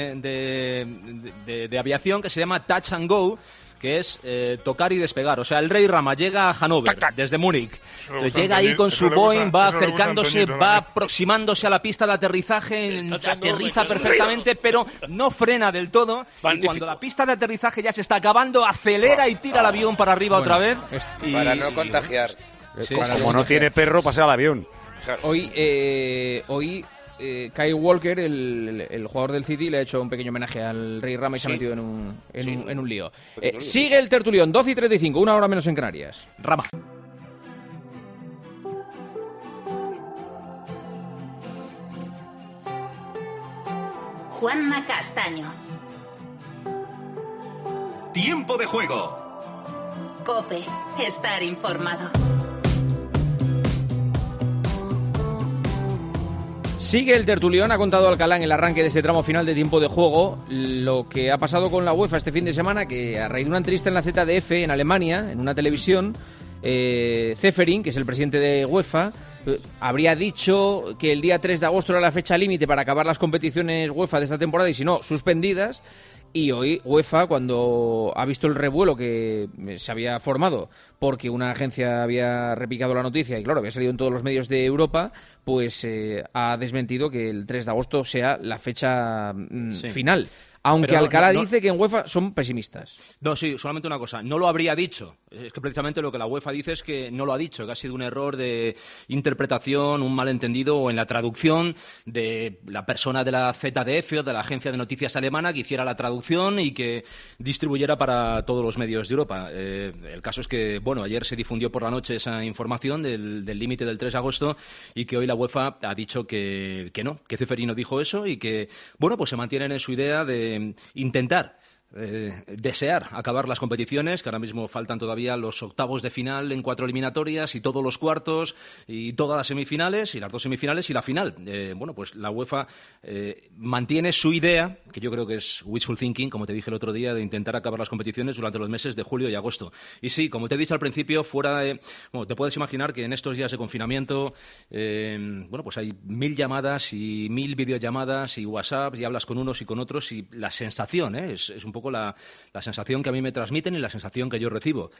de aviación que se llama Touch and Go, que es tocar y despegar. O sea, el Rey Rama llega a Hannover desde Múnich. Entonces llega ahí con su Boeing, va acercándose, va aproximándose a la pista de aterrizaje, aterriza perfectamente, pero no frena del todo. Y cuando la pista de aterrizaje ya se está acabando, acelera y tira el avión para arriba otra vez. Para no contagiar. Como no tiene perro, pasa al avión. Hoy Kyle Walker, el jugador del City, le ha hecho un pequeño homenaje al Rey Rama y se ha metido en un lío. Sigue el tertulión, 12:35, una hora menos en Canarias. Rama. Juanma Castaño. Tiempo de Juego. COPE. Estar informado. Sigue el tertulión, ha contado Alcalá en el arranque de este tramo final de Tiempo de Juego lo que ha pasado con la UEFA este fin de semana, que a raíz de una entrevista en la ZDF en Alemania, en una televisión, Ceferin, que es el presidente de UEFA, habría dicho que el día 3 de agosto era la fecha límite para acabar las competiciones UEFA de esta temporada y si no, suspendidas. Y hoy UEFA, cuando ha visto el revuelo que se había formado porque una agencia había replicado la noticia y claro, había salido en todos los medios de Europa, pues ha desmentido que el 3 de agosto sea la fecha final. Aunque Alcalá dice que en UEFA son pesimistas. No, sí, solamente una cosa. No lo habría dicho. Es que precisamente lo que la UEFA dice es que no lo ha dicho, que ha sido un error de interpretación, un malentendido o en la traducción de la persona de la ZDF o de la agencia de noticias alemana que hiciera la traducción y que distribuyera para todos los medios de Europa. El caso es que, bueno, ayer se difundió por la noche esa información del límite del 3 de agosto y que hoy la UEFA ha dicho que no, que Ceferino dijo eso y que, bueno, pues se mantienen en su idea de intentar desear acabar las competiciones, que ahora mismo faltan todavía los octavos de final en 4 eliminatorias y todos los cuartos y todas las semifinales y las 2 semifinales y la final. Bueno, pues la UEFA mantiene su idea, que yo creo que es wishful thinking, como te dije el otro día, de intentar acabar las competiciones durante los meses de julio y agosto. Y sí, como te he dicho al principio, bueno, te puedes imaginar que en estos días de confinamiento, bueno, pues hay 1000 llamadas y 1000 videollamadas y WhatsApp y hablas con unos y con otros y la sensación es un poco la sensación que a mí me transmiten y la sensación que yo recibo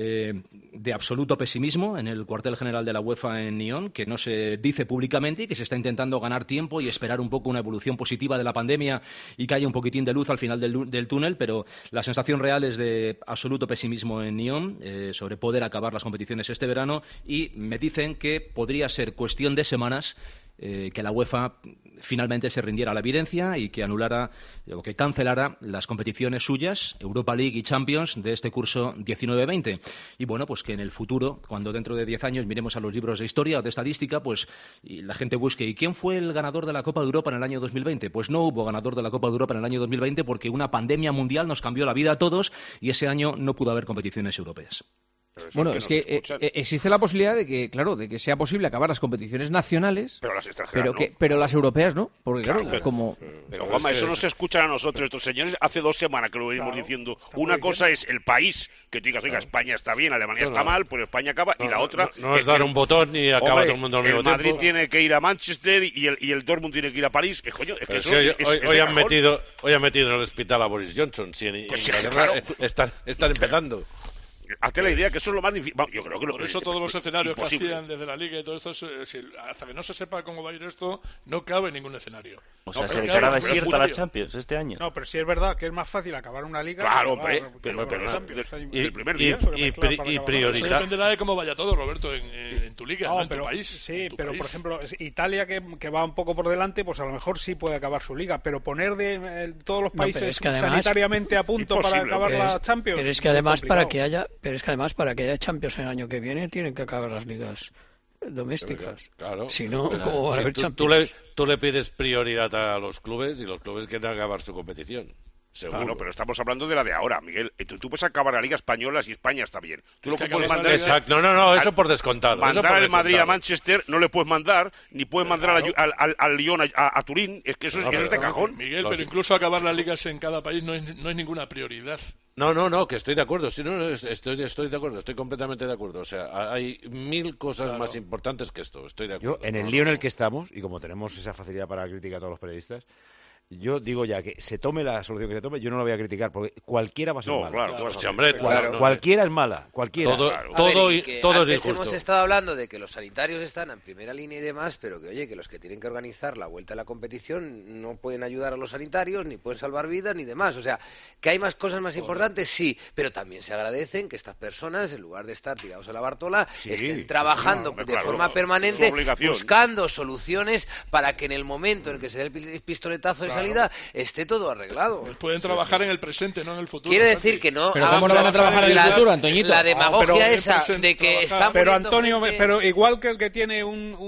de absoluto pesimismo en el cuartel general de la UEFA en Nyon, que no se dice públicamente y que se está intentando ganar tiempo y esperar un poco una evolución positiva de la pandemia y que haya un poquitín de luz al final del túnel, pero la sensación real es de absoluto pesimismo en Nyon sobre poder acabar las competiciones este verano y me dicen que podría ser cuestión de semanas que la UEFA finalmente se rindiera a la evidencia y que anulara o que cancelara las competiciones suyas, Europa League y Champions, de este curso 19-20. Y bueno, pues que en el futuro, cuando dentro de 10 años miremos a los libros de historia o de estadística, pues y la gente busque ¿y quién fue el ganador de la Copa de Europa en el año 2020? Pues no hubo ganador de la Copa de Europa en el año 2020 porque una pandemia mundial nos cambió la vida a todos y ese año no pudo haber competiciones europeas. Bueno, es que existe la posibilidad de que, claro, de que sea posible acabar las competiciones nacionales, pero las extranjeras pero las europeas no, porque claro, pero Juanma, eso no se escuchan a nosotros, estos señores, hace 2 semanas que lo venimos diciendo. Una cosa es el país, que tú digas, oiga, España está bien, Alemania está mal, pues España acaba, y la otra... No es dar un botón y acaba todo el mundo al mismo tiempo. El Madrid tiene que ir a Manchester y el Dortmund tiene que ir a París. Coño, es que hoy han metido en el hospital a Boris Johnson, si en Inglaterra están empezando. Hazte la idea que eso es lo más difícil. Yo creo que por eso todos los escenarios que hacían desde la Liga y todo esto, hasta que no se sepa cómo va a ir esto, no cabe ningún escenario. O sea, se declara desierta la Champions este año. No, pero sí es verdad que es más fácil acabar una Liga. Claro, hombre. Pero el primer día. Y priorizar. Eso dependerá de cómo vaya todo, Roberto, en tu Liga, no en tu país. Sí, pero por ejemplo, Italia, que va un poco por delante, pues a lo mejor sí puede acabar su Liga, pero poner de todos los países sanitariamente a punto para acabar la Champions. Pero es que además para que haya Champions el año que viene tienen que acabar las ligas domésticas. Claro. Si no, ¿cómo va a haber Champions? Tú le pides prioridad a los clubes y los clubes quieren acabar su competición. Seguro. Claro, pero estamos hablando de la de ahora, Miguel. Tú puedes acabar la Liga Española si España está bien. Tú lo que puedes mandar Exacto. No, eso por descontado. Mandar al Madrid a Manchester no le puedes mandar, ni puedes mandar al Lyon a Turín. Es que eso es de cajón. Miguel, pero incluso acabar las ligas en cada país no es ninguna prioridad. No, que estoy de acuerdo. Sí, estoy de acuerdo, estoy completamente de acuerdo. O sea, hay 1000 cosas más importantes que esto. Estoy de acuerdo. Yo, en el lío en el que estamos, y como tenemos esa facilidad para criticar a todos los periodistas, yo digo ya que se tome la solución que se tome, yo no la voy a criticar, porque cualquiera va a ser mala. Cualquiera es mala, cualquiera. Todo es injusto. Hemos estado hablando de que los sanitarios están en primera línea y demás, pero que, oye, que los que tienen que organizar la vuelta a la competición no pueden ayudar a los sanitarios, ni pueden salvar vidas, ni demás. O sea, que hay más cosas más importantes, sí, pero también se agradecen que estas personas, en lugar de estar tirados a la Bartola, estén trabajando de forma permanente, buscando soluciones para que en el momento en el que se dé el pistoletazo de salida esté todo arreglado. Pues pueden trabajar en el presente, no en el futuro. Quiere decir que no. Pero ¿cómo no van a trabajar en el futuro, Antoñito? La demagogia esa de que están. Pero Antonio, pero igual que el que tiene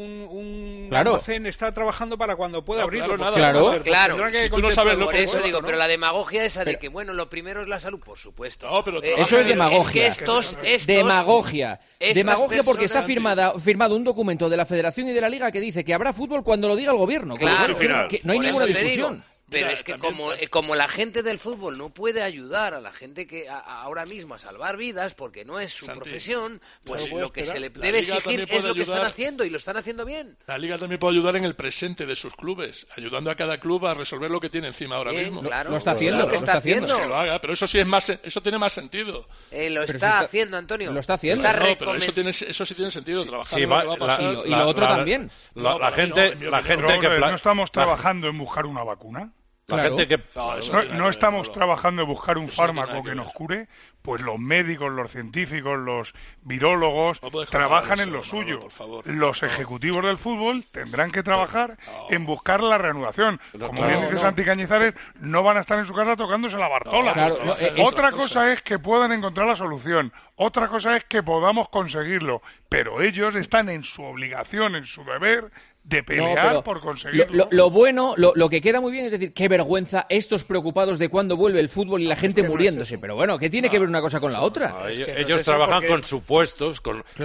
un almacén está trabajando para cuando pueda abrirlo. Claro. Si tú no sabes lo por eso digo, pero la demagogia esa de que bueno, lo primero es la salud, por supuesto. No, pero eso es demagogia. Es que estos demagogia porque está firmado un documento de la Federación y de la Liga que dice que habrá fútbol cuando lo diga el gobierno. Claro, que no hay ninguna discusión. Pero es que como la gente del fútbol no puede ayudar a la gente que ahora mismo a salvar vidas porque no es su profesión, pues lo que se le debe exigir es lo que están haciendo y lo están haciendo bien. La Liga también puede ayudar en el presente de sus clubes, ayudando a cada club a resolver lo que tiene encima ahora mismo. Claro, lo está haciendo. Lo está haciendo. Pues que lo haga, pero eso sí es más, eso tiene más sentido. Lo está haciendo, Antonio. Lo está haciendo. Pero eso sí tiene sentido, trabajar sí, en lo que va a pasar. Y lo otro también. La gente que... ¿No estamos trabajando en buscar una vacuna? La gente que... No estamos trabajando en buscar un fármaco que nos cure, pues los médicos, los científicos, los virólogos trabajan en lo suyo. Los ejecutivos del fútbol tendrán que trabajar en buscar la reanudación. Como bien dice Santi Cañizares, no van a estar en su casa tocándose la Bartola. Otra cosa es que puedan encontrar la solución. Otra cosa es que podamos conseguirlo. Pero ellos están en su obligación, en su deber de pelear por conseguirlo. Lo bueno, lo que queda muy bien es decir, qué vergüenza estos preocupados de cuándo vuelve el fútbol y la gente muriéndose. Pero bueno, ¿qué tiene que ver una cosa con la otra? Ellos trabajan con supuestos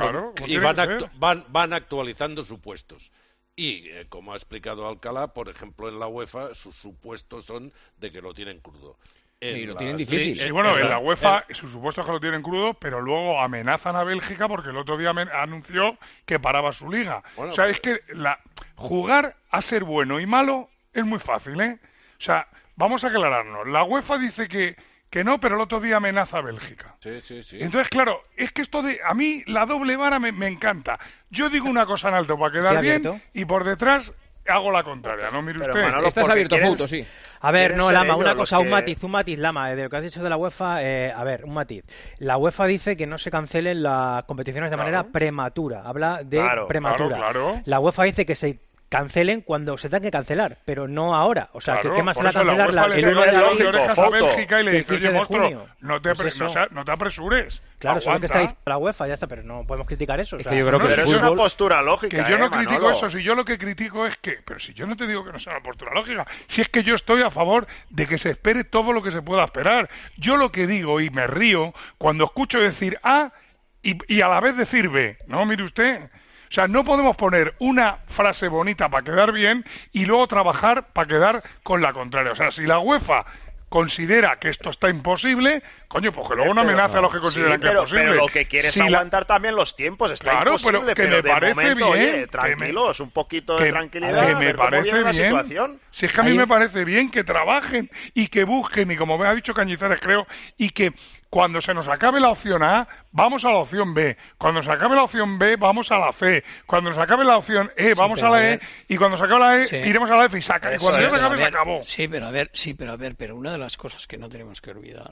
y van actualizando supuestos. Y, como ha explicado Alcalá, por ejemplo, en la UEFA, sus supuestos son de que lo tienen crudo. Sí, lo tienen difícil. Sí, bueno, en la UEFA sus supuestos que lo tienen crudo, pero luego amenazan a Bélgica porque el otro día anunció que paraba su liga. Bueno, o sea, es que jugar a ser bueno y malo es muy fácil, ¿eh? O sea, vamos a aclararnos. La UEFA dice que no, pero el otro día amenaza a Bélgica. Sí. Entonces, claro, es que a mí la doble vara me encanta. Yo digo una cosa en alto para quedar bien y por detrás hago la contraria, ¿no? Mire usted. Manolo, estás abierto, Fouto, sí. A ver, no, Lama, una cosa, un matiz, Lama, de lo que has dicho de la UEFA, un matiz. La UEFA dice que no se cancelen las competiciones de manera prematura, habla de prematura. Claro. La UEFA dice que se cancelen cuando se tengan que cancelar, pero no ahora. O sea, ¿qué más será cancelarla el 1 de abril a Bélgica y le dice, oye, monstruo, no te apresures. Claro, eso es lo que está diciendo la UEFA, ya está, pero no podemos criticar eso. Es que yo creo que es una postura lógica. Que yo no critico eso, si yo lo que critico es que... Pero si yo no te digo que no sea una postura lógica, si es que yo estoy a favor de que se espere todo lo que se pueda esperar. Yo lo que digo, y me río, cuando escucho decir A y a la vez decir B, ¿no? Mire usted... O sea, no podemos poner una frase bonita para quedar bien y luego trabajar para quedar con la contraria. O sea, si la UEFA considera que esto está imposible, coño, pues que luego no amenace a los que consideran que es posible. Pero lo que quiere es aguantar también los tiempos. Está imposible, pero me parece momento, bien. Oye, tranquilos, un poquito de tranquilidad. Que me parece bien. Situación. Si es que a mí me parece bien que trabajen y que busquen, y como me ha dicho Cañizares, creo, y que cuando se nos acabe la opción A, vamos a la opción B. Cuando se acabe la opción B, vamos a la C. Cuando se acabe la opción E, vamos a la E. Y cuando se acabe la E, iremos a la F y saca. Y cuando ya se acabe, se acabó. Sí, pero una de las cosas que no tenemos que olvidar,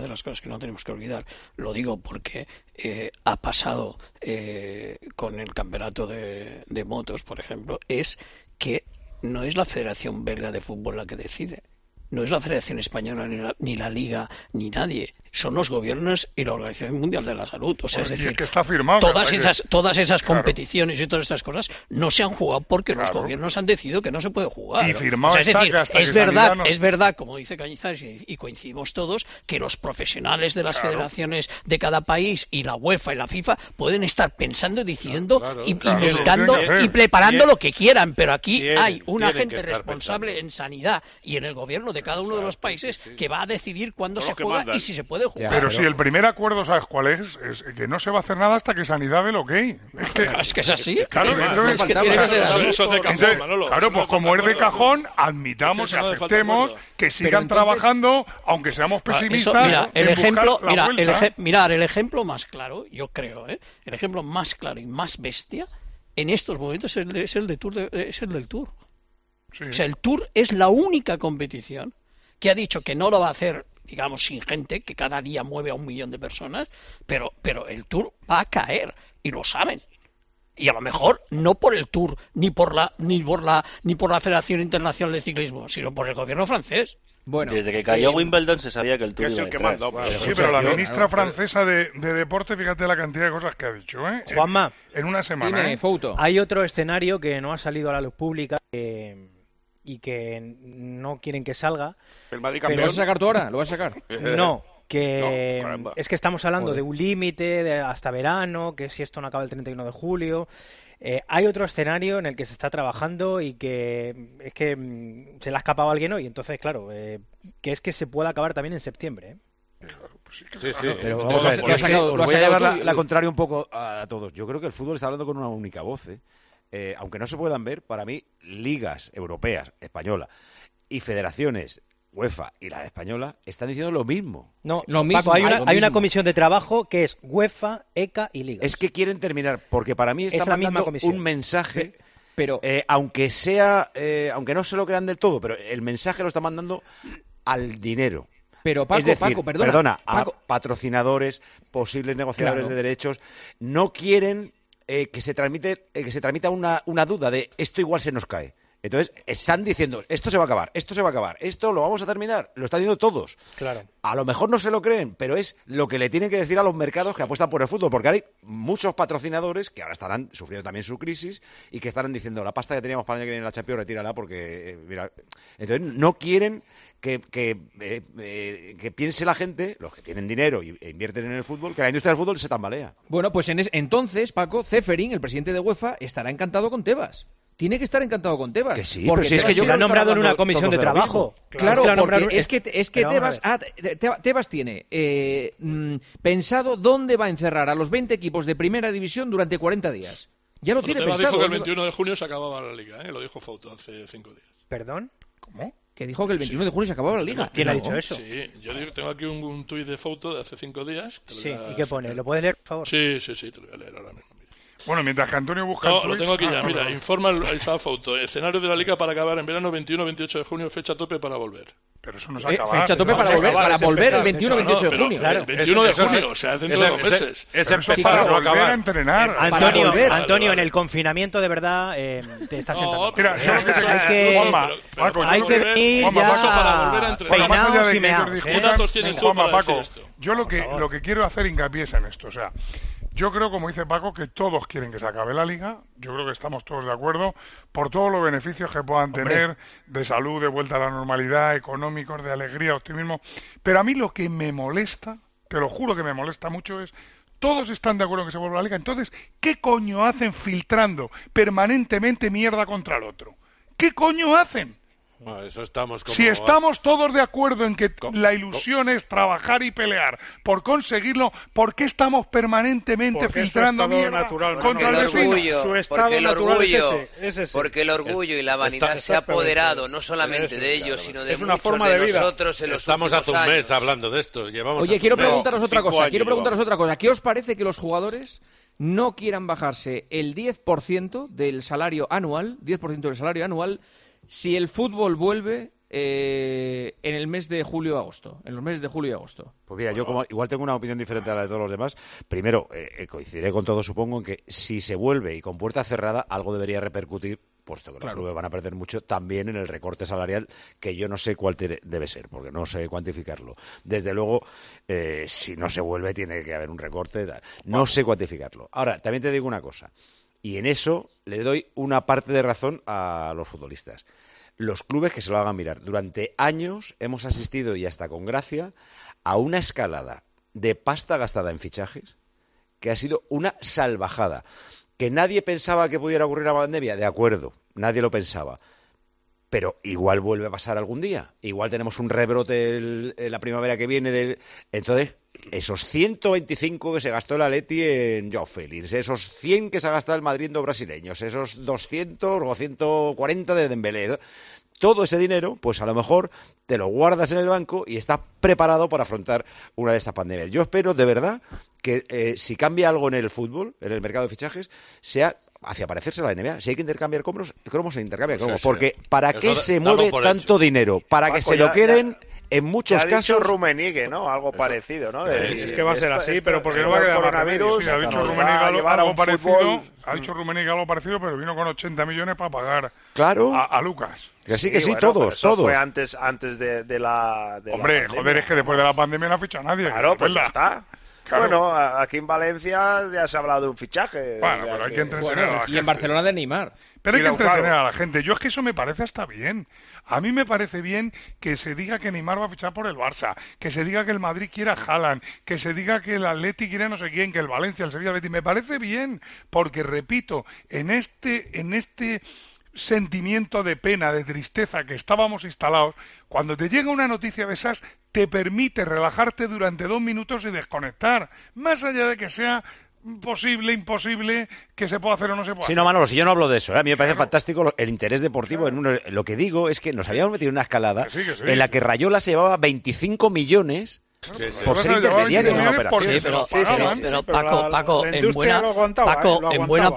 lo digo porque ha pasado con el campeonato de motos, por ejemplo, es que no es la Federación Belga de Fútbol la que decide. No es la Federación Española, ni la Liga, ni nadie. Son los gobiernos y la Organización Mundial de la Salud. O sea, es decir, que está firmado, todas esas competiciones y todas estas cosas no se han jugado porque los gobiernos han decidido que no se puede jugar. Y firmado, o sea, es decir, es verdad, como dice Cañizares, y coincidimos todos, que los profesionales de las federaciones de cada país y la UEFA y la FIFA pueden estar pensando y diciendo y meditando y preparando lo que quieran, pero aquí hay un agente responsable en sanidad y en el gobierno de cada uno de los países que va a decidir cuándo se juega y si se puede jugar. Pero si el primer acuerdo, ¿sabes cuál es? Es que no se va a hacer nada hasta que Sanidad ve lo que hay. Es que es así. Claro, es que tiene que ser así. Eso es de cajón, Manolo. Claro, pues como es de cajón, admitamos y aceptemos que sigan trabajando, aunque seamos pesimistas. Mira, el ejemplo más claro, yo creo, el ejemplo más claro y más bestia en estos momentos es el del Tour. Sí. O sea, el Tour es la única competición que ha dicho que no lo va a hacer, digamos, sin gente, que cada día mueve a 1 millón de personas, pero el Tour va a caer, y lo saben. Y a lo mejor no por el Tour, ni por la Federación Internacional de Ciclismo, sino por el gobierno francés. Bueno, desde que cayó Wimbledon se sabía que el Tour iba detrás. Sí, pero la ministra francesa de Deporte, fíjate la cantidad de cosas que ha dicho, ¿eh? Juanma, en una semana. Hay otro escenario que no ha salido a la luz pública y que no quieren que salga. ¿El Madrid campeón? ¿Lo vas a sacar tú ahora? ¿Lo vas a sacar? No, es que estamos hablando de un límite hasta verano, que si esto no acaba el 31 de julio... Hay otro escenario en el que se está trabajando y que es que se le ha escapado a alguien hoy. Entonces, claro, que es que se pueda acabar también en septiembre. Sí, pero vamos a ver, os voy a llevar la contraria un poco a todos. Yo creo que el fútbol está hablando con una única voz. Aunque no se puedan ver, para mí, ligas europeas, española, y federaciones, UEFA y la española, están diciendo lo mismo. No, lo mismo, Paco, hay una comisión de trabajo que es UEFA, ECA y ligas. Es que quieren terminar, porque para mí está mandando un mensaje... Pero aunque no se lo crean del todo, pero el mensaje lo está mandando al dinero. Pero Paco, es decir, Paco, perdona, Paco, a patrocinadores, posibles negociadores de derechos, no quieren que se tramita una duda de esto igual se nos cae. Entonces, están diciendo, esto se va a acabar, esto lo vamos a terminar, lo están diciendo todos. Claro. A lo mejor no se lo creen, pero es lo que le tienen que decir a los mercados que apuestan por el fútbol, porque hay muchos patrocinadores que ahora estarán sufriendo también su crisis y que estarán diciendo, la pasta que teníamos para el año que viene en la Champions, retírala porque... mira. Entonces, no quieren que piense la gente, los que tienen dinero e invierten en el fútbol, que la industria del fútbol se tambalea. Bueno, pues entonces, Paco, Ceferin, el presidente de UEFA, estará encantado con Tebas. Tiene que estar encantado con Tebas. Que sí, porque si es que yo lo han nombrado en una comisión de trabajo. Claro, porque es que Tebas tiene pensado dónde va a encerrar a los 20 equipos de primera división durante 40 días. Ya lo tiene Tebas pensado. Dijo que el 21 de junio se acababa la Liga, lo dijo Fouto hace 5 días. ¿Perdón? ¿Cómo? Que dijo que el 21 de junio se acababa la Liga. ¿Quién ha dicho eso? Sí, yo tengo aquí un tuit de Fouto de hace 5 días. Sí, ¿y qué pone? ¿Lo puedes leer, por favor? Sí, te lo voy a leer ahora mismo. Bueno, mientras que Antonio busca... No, lo tengo aquí ya, mira, informa el Fouto. Escenario de la Liga para acabar en verano 21-28 de junio, fecha tope para volver. Pero eso no se acaba. Fecha tope para volver el 21-28 de junio. Claro. El 21 de junio, o sea, dentro de 2 meses. Es empezar a volver a entrenar. Antonio, en el confinamiento de verdad te está sentando. Mira, hay que venir ya peinados y meados. ¿Qué datos tienes tú para decir esto? Yo lo que quiero hacer hincapié es en esto, o sea... Yo creo, como dice Paco, que todos quieren que se acabe la Liga. Yo creo que estamos todos de acuerdo por todos los beneficios que puedan tener de salud, de vuelta a la normalidad, económicos, de alegría, optimismo. Pero a mí lo que me molesta, te lo juro que me molesta mucho, es todos están de acuerdo en que se vuelva a la Liga. Entonces, ¿qué coño hacen filtrando permanentemente mierda contra el otro? ¿Qué coño hacen? No, eso estamos como... Si estamos todos de acuerdo en que la ilusión es trabajar y pelear por conseguirlo, ¿por qué estamos permanentemente filtrando mierda contra el vecino? Su estado natural es ese. Porque el orgullo y la vanidad se ha apoderado no solamente de ellos, sino de muchos de nosotros en los Estamos hace un mes hablando de esto. Oye, quiero preguntaros otra cosa. ¿Qué os parece que los jugadores no quieran bajarse el 10% del salario anual, si el fútbol vuelve en el mes de julio y agosto, en los meses de julio y agosto? Pues mira, yo como igual tengo una opinión diferente a la de todos los demás. Primero, coincidiré con todos, supongo, en que si se vuelve y con puerta cerrada, algo debería repercutir, puesto que los clubes van a perder mucho, también en el recorte salarial, que yo no sé cuál debe ser, porque no sé cuantificarlo. Desde luego, si no se vuelve, tiene que haber un recorte. No sé cuantificarlo. Ahora, también te digo una cosa. Y en eso le doy una parte de razón a los futbolistas. Los clubes que se lo hagan mirar. Durante años hemos asistido, y hasta con gracia, a una escalada de pasta gastada en fichajes que ha sido una salvajada. Que nadie pensaba que pudiera ocurrir la pandemia, de acuerdo, nadie lo pensaba. Pero igual vuelve a pasar algún día. Igual tenemos un rebrote la primavera que viene. Entonces, esos 125 que se gastó el Atleti en Joao Félix, esos 100 que se ha gastado el Madrid en dos brasileños, esos 200 o 140 de Dembélé, todo ese dinero, pues a lo mejor te lo guardas en el banco y estás preparado para afrontar una de estas pandemias. Yo espero, de verdad, que si cambia algo en el fútbol, en el mercado de fichajes, sea hacia parecerse a la NBA. Si hay que intercambiar cromos, se intercambia cromos. Porque ¿para qué se mueve tanto dinero? Para que se lo queden... En muchos casos... Ha dicho Rummenigge, ¿no? Algo parecido, ¿no? Es que va a ser así, pero porque no va a quedar coronavirus. Ha dicho Rummenigge algo parecido, pero vino con 80 millones para pagar a Lucas. Que sí, que sí, bueno, todos. Fue antes de la... Hombre, joder, es que después de la pandemia no ha fichado a nadie. Claro, pues ya está. Claro. Bueno, aquí en Valencia ya se ha hablado de un fichaje. Bueno, pero hay que entretener a la gente. Y en Barcelona de Neymar. Pero hay que entretener a la gente. Yo es que eso me parece hasta bien. A mí me parece bien que se diga que Neymar va a fichar por el Barça, que se diga que el Madrid quiere a Haaland, que se diga que el Atleti quiere a no sé quién, que el Valencia, el Sevilla, el Betis. Me parece bien, porque repito, en este sentimiento de pena, de tristeza que estábamos instalados, cuando te llega una noticia de esas, te permite relajarte durante 2 minutos y desconectar, más allá de que sea posible, imposible, que se pueda hacer o no se pueda hacer. Sí, no, Manolo, si yo no hablo de eso, ¿eh? A mí me parece fantástico el interés deportivo. Lo que digo es que nos habíamos metido en una escalada en la que Rayola se llevaba 25 millones por ser intermediario en una operación. Pero Paco, en buena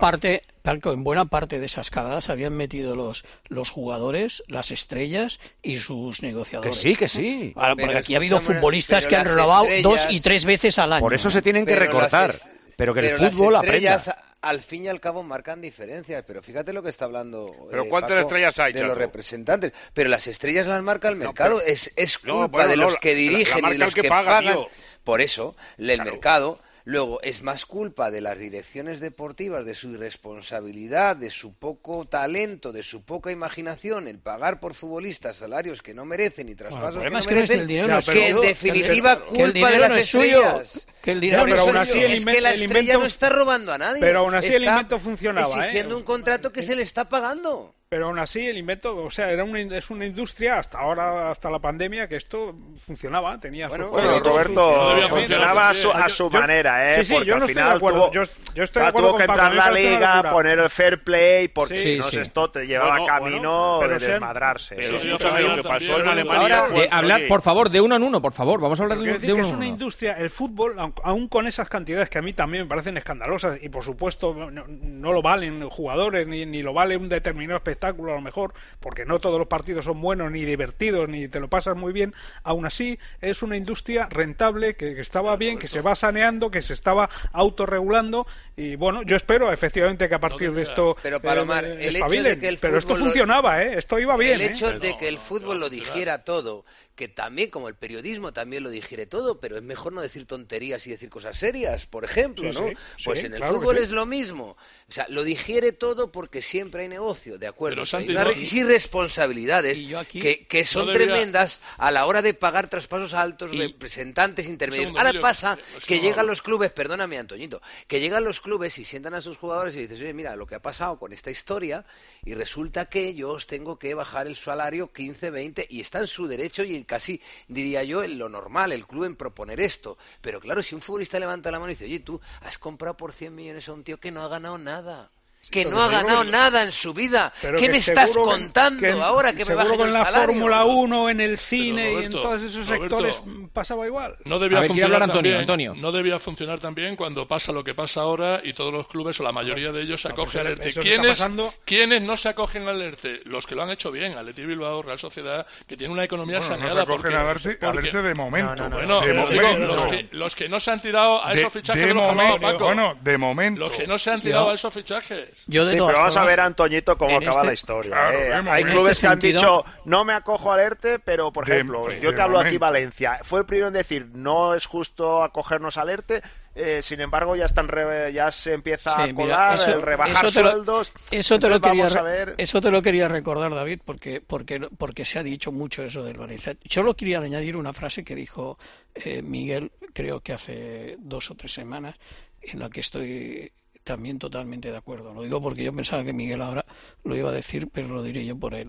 parte de esas escaladas habían metido los jugadores, las estrellas y sus negociadores. Que sí. Claro, porque aquí ha habido futbolistas que han renovado 2 y 3 veces al año. Por eso se tienen que recortar. Pero que el fútbol aprenda. Al fin y al cabo marcan diferencias, pero fíjate lo que está hablando pero ¿cuántas Paco, estrellas hay, de Chato? los representantes, pero las estrellas las marca el mercado, es culpa bueno, de los que dirigen la y de los que paga, pagan, tío. por eso el mercado. Luego, es más culpa de las direcciones deportivas, de su irresponsabilidad, de su poco talento, de su poca imaginación, el pagar por futbolistas salarios que no merecen y traspasos que no merecen, que en definitiva culpa de las estrellas. Que el dinero pero aún así es que la estrella no está robando a nadie. Pero aún así el invento funcionaba. Exigiendo un contrato que se le está pagando. Pero aún así el invento, o sea, es una industria hasta ahora, hasta la pandemia, que esto funcionaba, tenía bueno, Roberto, funcionaba a su manera, Sí, porque yo no al final estoy de acuerdo. Yo estoy de acuerdo tuvo que entrar la liga, poner el fair play, porque si no esto te llevaba camino de desmadrarse. Pero lo que pasó en Alemania... Hablar, por favor, de uno en uno, por favor, vamos a hablar de uno en uno. Es una industria, el fútbol, aún con esas cantidades que a mí también me parecen escandalosas, y por supuesto no lo valen jugadores, ni lo vale un determinado espectáculo a lo mejor, porque no todos los partidos son buenos, ni divertidos, ni te lo pasas muy bien, aún así es una industria rentable, que estaba bien, que se va saneando, que se estaba autorregulando, y bueno, yo espero efectivamente que a partir de esto pero Palomar, el hecho de que el pero esto funcionaba, esto iba bien. El hecho de que el fútbol lo dijera todo, que también, como el periodismo también lo digiere todo, pero es mejor no decir tonterías y decir cosas serias, por ejemplo, ¿no? Pues en el fútbol es lo mismo. O sea, lo digiere todo porque siempre hay negocio, ¿de acuerdo? Hay unas irresponsabilidades que son tremendas a la hora de pagar traspasos a altos representantes intermedios. Ahora pasa que llegan los clubes, perdóname, Antoñito, que llegan los clubes y sientan a sus jugadores y dices, oye, mira, lo que ha pasado con esta historia, y resulta que yo os tengo que bajar el salario 15, 20, y está en su derecho y casi, diría yo, en lo normal, el club en proponer esto. Pero claro, si un futbolista levanta la mano y dice, oye, tú has comprado por 100 millones a un tío que no ha ganado nada. Que no ha ganado nada en su vida. ¿Qué me estás contando ahora que me bajen el salario? Seguro que en la Fórmula 1, en el cine y en todos esos sectores pasaba igual. No debía funcionar Antonio. No debía funcionar también cuando pasa lo que pasa ahora y todos los clubes o la mayoría de ellos se acogen al ERTE. ¿Quiénes no se acogen al ERTE? Los que lo han hecho bien, Athletic Bilbao, Real Sociedad, que tienen una economía saneada. No se acogen al ERTE de momento. Bueno, los que no se han tirado a esos fichajes de los hablaba Paco. Bueno, de momento. Los que no se han tirado a esos fichajes. Pero vamos a ver, Antoñito, cómo acaba la historia. Hay clubes que han dicho, no me acojo al ERTE, pero, por ejemplo, yo te hablo aquí Valencia. Fue el primero en decir, no es justo acogernos al ERTE, sin embargo, ya se empieza a colar, rebajar sueldos. Eso te lo quería recordar, David, porque se ha dicho mucho eso del Valencia. Yo lo quería añadir una frase que dijo Miguel, creo que hace 2 o 3 semanas, en la que estoy también totalmente de acuerdo. Lo digo porque yo pensaba que Miguel ahora lo iba a decir, pero lo diré yo por él.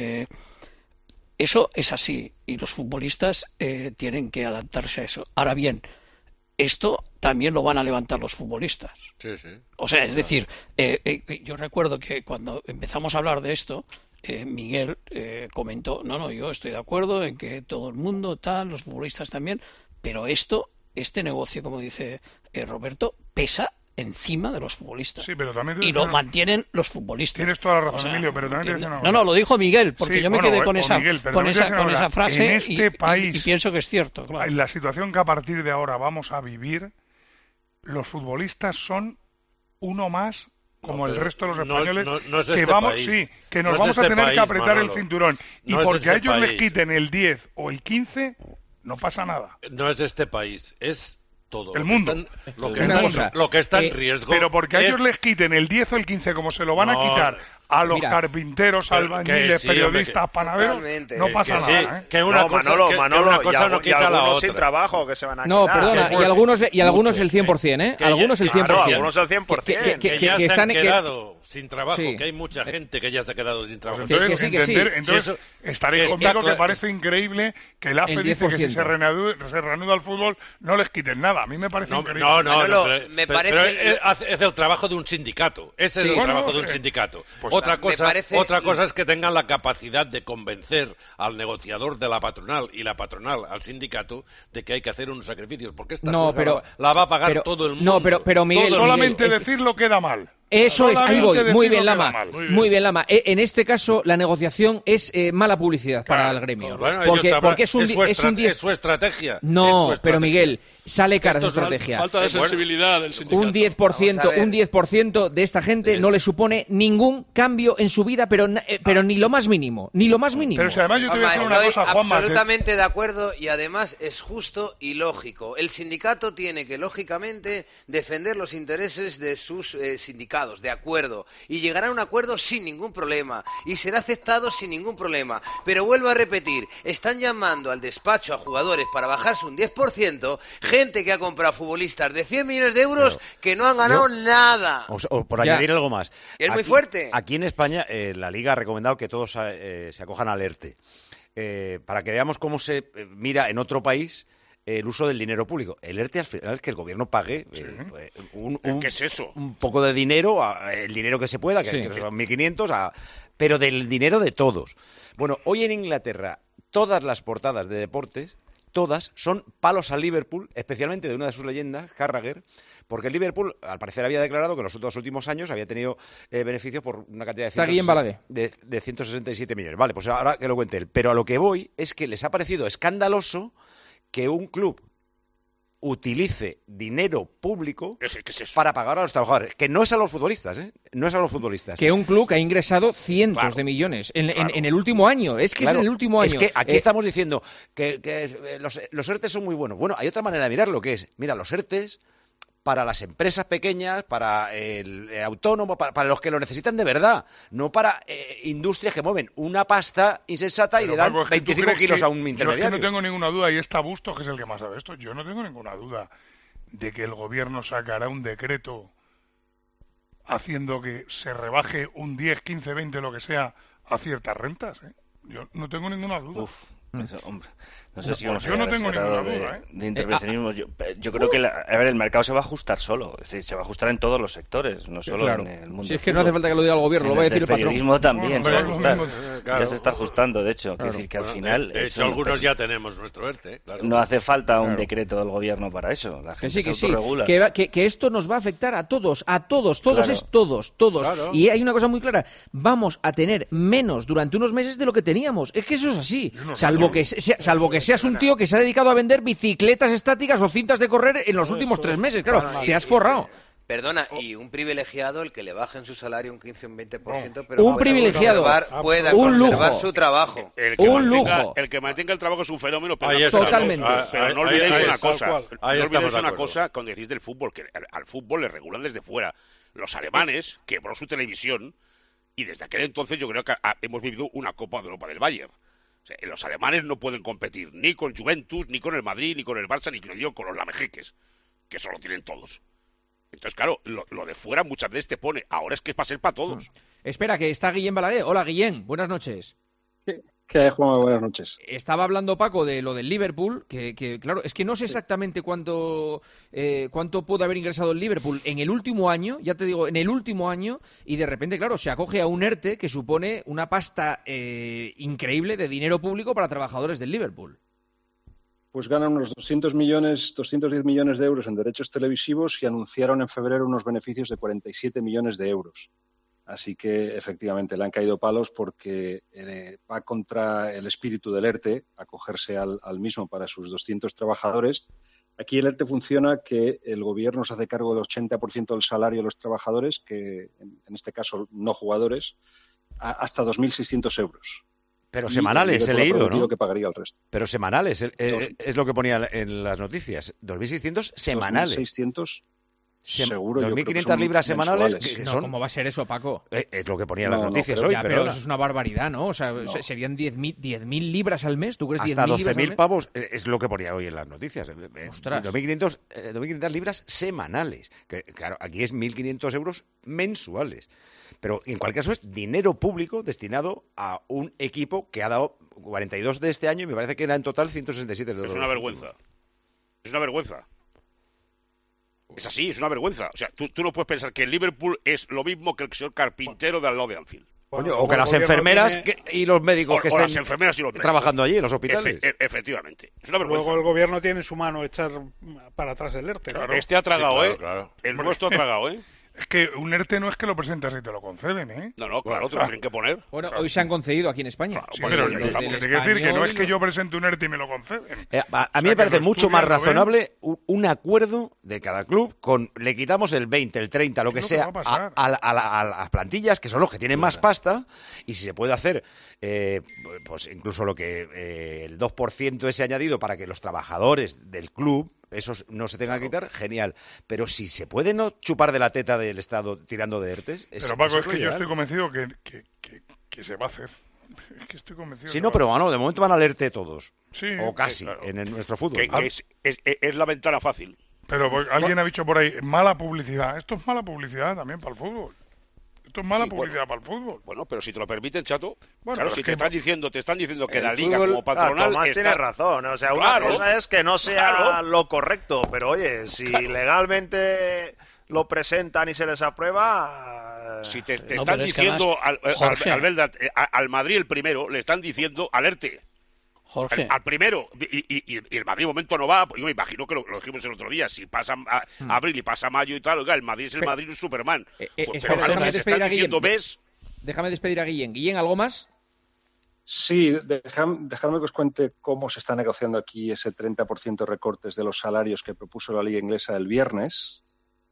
Eso es así, y los futbolistas tienen que adaptarse a eso. Ahora bien, esto también lo van a levantar los futbolistas. Sí. O sea, es decir, yo recuerdo que cuando empezamos a hablar de esto, Miguel comentó, no, yo estoy de acuerdo en que todo el mundo, los futbolistas también, pero este negocio, como dice Roberto, pesa encima de los futbolistas. Sí, pero también y lo mantienen los futbolistas. Tienes toda la razón, Emilio, pero también tienes No, lo dijo Miguel, porque yo me quedé con esa frase en este país, y pienso que es cierto. Claro. En la situación que a partir de ahora vamos a vivir, los futbolistas son uno más como el resto de los españoles, que nos vamos a tener que apretar el cinturón. Y porque a ellos les quiten el 10 o el 15, no pasa nada. No es de este país, es todo. El mundo. Lo que está en riesgo. Pero porque a ellos les quiten el 10 o el 15, como se lo van a quitar a los carpinteros, albañiles, periodistas, panaderos, no pasa nada. Que una cosa, Manolo, no quita la otra. Sin trabajo que se van a quitar. No, perdona, y algunos el 100%, ¿eh? Algunos el 100%. Claro, algunos el 100%. Que ya se han quedado sin trabajo, que hay mucha gente que ya se ha quedado sin trabajo. Entonces estaréis conmigo que parece increíble que el AFE dice que si se reanuda el fútbol no les quiten nada. A mí me parece increíble. Pero es el trabajo de un sindicato. Ese es el trabajo de un sindicato. Otra cosa es que tengan la capacidad de convencer al negociador de la patronal y la patronal al sindicato de que hay que hacer unos sacrificios, porque esta la va a pagar todo el mundo. No, pero Miguel, solamente decirlo queda mal. Eso es, ahí voy. Muy bien, Lama. Muy bien, Lama. En este caso, la negociación es mala publicidad para el gremio. Bueno, porque es su estrategia. No, pero Miguel, sale cara su estrategia. Falta de sensibilidad del sindicato. Un 10% de esta gente no le supone ningún cambio en su vida, pero ni lo más mínimo. Ni lo más mínimo. Pero si además yo te voy a decir una cosa, Juanma. Absolutamente de acuerdo, y además es justo y lógico. El sindicato tiene que, lógicamente, defender los intereses de sus sindicatos. De acuerdo, y llegará a un acuerdo sin ningún problema y será aceptado sin ningún problema, pero vuelvo a repetir, están llamando al despacho a jugadores para bajarse un 10%, gente que ha comprado futbolistas de 100 millones de euros que no han ganado nada. O por añadir algo más. Es muy fuerte. Aquí en España la Liga ha recomendado que todos se acojan al ERTE, para que veamos cómo se mira en otro país el uso del dinero público. El ERTE al final es que el gobierno pague ¿qué es eso? Un poco de dinero, el dinero que se pueda, que son 1.500, pero del dinero de todos. Bueno, hoy en Inglaterra todas las portadas de deportes, todas son palos al Liverpool, especialmente de una de sus leyendas, Carragher, porque el Liverpool, al parecer, había declarado que en los 2 últimos años había tenido beneficios por una cantidad de 167 millones. Vale, pues ahora que lo cuente él. Pero a lo que voy es que les ha parecido escandaloso que un club utilice dinero público para pagar a los trabajadores, que no es a los futbolistas, no es a los futbolistas. Que un club que ha ingresado cientos de millones en el último año, es que es en el último año. Es que aquí estamos diciendo que los ERTES son muy buenos. Bueno, hay otra manera de mirarlo, que es, mira, los ERTES para las empresas pequeñas, para el autónomo, para los que lo necesitan de verdad, no para industrias que mueven una pasta insensata y le dan 25 kilos a un intermediario. Yo es que no tengo ninguna duda, y está Bustos, que es el que más sabe esto, yo no tengo ninguna duda de que el gobierno sacará un decreto haciendo que se rebaje un 10, 15, 20, lo que sea, a ciertas rentas. Yo no tengo ninguna duda. Eso, hombre, no sé si vamos yo no tengo ninguna duda, de intervencionismo. Yo creo que el mercado se va a ajustar solo, es decir, se va a ajustar en todos los sectores, no solo en el mundo. Si es que no hace falta que lo diga el gobierno, lo va a decir el patrón. El periodismo también se va a ajustar. Ya se está ajustando, de hecho. Es decir, que al final... De hecho, algunos ya tenemos nuestro ERTE, claro. No hace falta un decreto del gobierno para eso. La gente se autorregula. Que esto nos va a afectar a todos, todos. Claro. Y hay una cosa muy clara, vamos a tener menos durante unos meses de lo que teníamos. Es que eso es así. Salvo que seas un tío que se ha dedicado a vender bicicletas estáticas o cintas de correr en los últimos 3 meses. Claro, te has forrado. Perdona, y un privilegiado el que le bajen su salario un 15 o un 20%, pero un privilegiado, pueda conservar su trabajo. El que mantenga el trabajo es un fenómeno, pero totalmente. Pero no olvidéis una cosa. No olvidéis una cosa cuando decís del fútbol, que al fútbol le regulan desde fuera. Los alemanes quebró su televisión y desde aquel entonces yo creo que hemos vivido una Copa de Europa del Bayern. O sea, los alemanes no pueden competir ni con Juventus, ni con el Madrid, ni con el Barça, ni con los lamejeques, que eso lo tienen todos. Entonces, claro, lo de fuera muchas veces te pone, ahora es que es para ser para todos. Espera, que está Guillén Balaguer. Hola, Guillén, buenas noches. ¿Qué hay, Juan? Buenas noches. Estaba hablando Paco de lo del Liverpool, que claro, es que no sé exactamente cuánto puede haber ingresado el Liverpool en el último año, ya te digo, en el último año, y de repente, claro, se acoge a un ERTE que supone una pasta increíble de dinero público para trabajadores del Liverpool. Pues ganan unos 210 millones de euros en derechos televisivos y anunciaron en febrero unos beneficios de 47 millones de euros. Así que, efectivamente, le han caído palos porque va contra el espíritu del ERTE, acogerse al mismo para sus 200 trabajadores. Aquí el ERTE funciona que el gobierno se hace cargo del 80% del salario de los trabajadores, que en este caso no jugadores, hasta 2.600 euros. Pero semanales he leído, ¿no? Que pagaría el resto. Pero semanales, es lo que ponía en las noticias. 2.600 semanales. 2.600 seguro. 2.500 libras semanales. Que no, son... ¿Cómo va a ser eso, Paco? Es lo que ponía en las noticias hoy. Ya, pero eso es una barbaridad, ¿no? O sea, serían 10.000 libras al mes. ¿Tú crees 10.000 libras? Hasta 12.000 pavos es lo que ponía hoy en las noticias. Ostras. 2.500 libras semanales. Que, claro, aquí es 1.500 euros mensuales. Pero en cualquier caso es dinero público destinado a un equipo que ha dado 42 de este año y me parece que era en total 167. Es una vergüenza. Es una vergüenza. Es así, es una vergüenza. O sea, tú no puedes pensar que el Liverpool es lo mismo que el señor carpintero de al lado de Anfield. Coño, o que las enfermeras y los médicos que estén las enfermeras y los médicos trabajando allí en los hospitales. Efectivamente. Es una vergüenza. Luego el gobierno tiene en su mano echar para atrás el ERTE. Claro. Este ha tragado, claro. El nuestro ha tragado, Es que un ERTE no es que lo presentas y te lo conceden, ¿eh? No, claro, te lo tienen que poner. Bueno, hoy se han concedido aquí en España. Sí, pero te quiero decir que no es que yo presente un ERTE y me lo conceden. A mí me parece mucho más razonable un acuerdo de cada club con le quitamos el 20, el 30, lo que sea a las plantillas, que son los que tienen más pasta, y si se puede hacer pues incluso lo que el 2% ese añadido para que los trabajadores del club eso no se tenga que quitar, genial. Pero si se puede no chupar de la teta del Estado tirando de ERTES... Pero Paco, es que yo estoy convencido que se va a hacer. Es que estoy convencido. Sí, no, pero bueno, de momento van al ERTE todos. Sí. O casi, claro. En nuestro fútbol. Que es la ventana fácil. Pero alguien ha dicho por ahí, mala publicidad. Esto es mala publicidad también para el fútbol. Esto es mala publicidad para el fútbol. Bueno, pero si te lo permiten, chato. Bueno, claro, si te están diciendo que la liga fútbol, como patronal Tomás tiene razón. O sea, una cosa es que no sea lo correcto, pero oye, si legalmente lo presentan y se les aprueba... Si te están diciendo al Madrid el primero, le están diciendo alerte. Jorge. Al primero, y el Madrid de momento no va, yo me imagino que lo dijimos el otro día, si pasa abril y pasa mayo y tal, oiga, el Madrid es el Madrid, un Superman. Pero déjame despedir a Guillem. Déjame despedir a Guillem. Guillem, ¿algo más? Sí, dejadme que os cuente cómo se está negociando aquí ese 30% de recortes de los salarios que propuso la Liga Inglesa el viernes.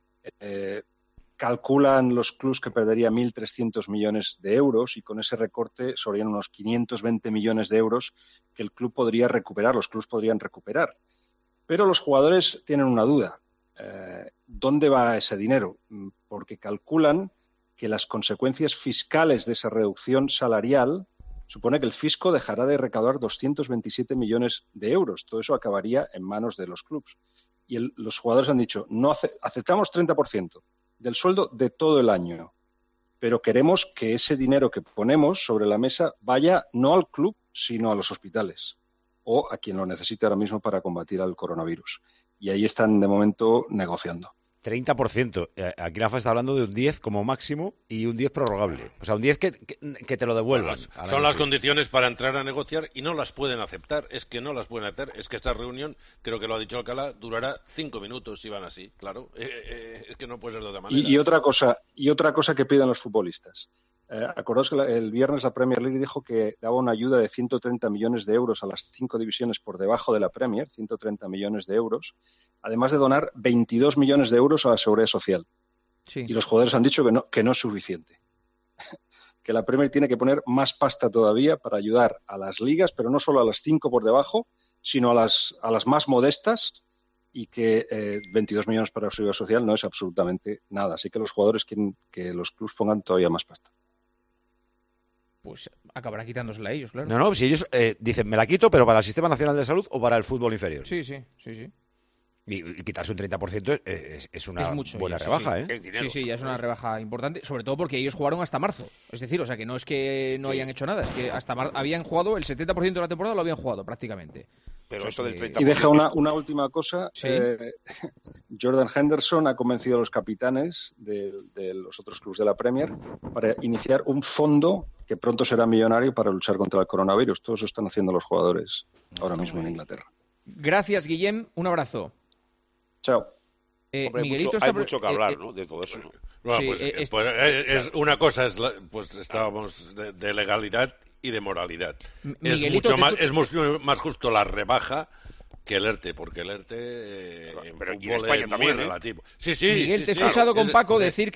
Calculan los clubs que perdería 1.300 millones de euros y con ese recorte serían unos 520 millones de euros que el club podría recuperar, los clubs podrían recuperar. Pero los jugadores tienen una duda. ¿Dónde va ese dinero? Porque calculan que las consecuencias fiscales de esa reducción salarial supone que el fisco dejará de recaudar 227 millones de euros. Todo eso acabaría en manos de los clubs. Y los jugadores han dicho, no aceptamos 30%. Del sueldo de todo el año, pero queremos que ese dinero que ponemos sobre la mesa vaya no al club, sino a los hospitales o a quien lo necesite ahora mismo para combatir al coronavirus. Y ahí están de momento negociando. 30%. Aquí la FA está hablando de un 10 como máximo y un 10 prorrogable. O sea, un 10 que te lo devuelvan. Bueno, son las condiciones para entrar a negociar y no las pueden aceptar. Es que no las pueden hacer. Es que esta reunión, creo que lo ha dicho Alcalá, durará 5 minutos si van así. Claro, es que no puede ser de otra manera. Y otra cosa que piden los futbolistas. Acordaos que el viernes la Premier League dijo que daba una ayuda de 130 millones de euros a las 5 divisiones por debajo de la Premier, 130 millones de euros, además de donar 22 millones de euros a la Seguridad Social. Sí. Y los jugadores han dicho que no es suficiente. Que la Premier tiene que poner más pasta todavía para ayudar a las ligas, pero no solo a las 5 por debajo, sino a las más modestas, y que 22 millones para la Seguridad Social no es absolutamente nada. Así que los jugadores quieren que los clubs pongan todavía más pasta. Pues acabará quitándosela a ellos, claro. No, si ellos dicen, me la quito, pero para el Sistema Nacional de Salud o para el fútbol inferior. Sí. Y quitarse un 30% es una mucho, buena rebaja, sí. ¿eh? Es dinero. Sí, ya es una rebaja importante, sobre todo porque ellos jugaron hasta marzo. Es decir, o sea, que no es que no hayan hecho nada, es que hasta habían jugado, el 70% de la temporada lo habían jugado prácticamente. Pero eso del 30%... Y deja una última cosa. ¿Sí? Jordan Henderson ha convencido a los capitanes de los otros clubes de la Premier para iniciar un fondo que pronto será millonario para luchar contra el coronavirus. Todo eso están haciendo los jugadores ahora mismo en Inglaterra. Gracias, Guillem. Un abrazo. Chao. Hombre, Miguelito hay mucho que hablar, ¿no? De todo eso. Bueno, sí, pues una cosa pues estábamos de legalidad y de moralidad. Es mucho más justo la rebaja que el ERTE, porque el ERTE en pero fútbol en España es también, muy relativo. Sí, Miguel, te he escuchado con Paco decir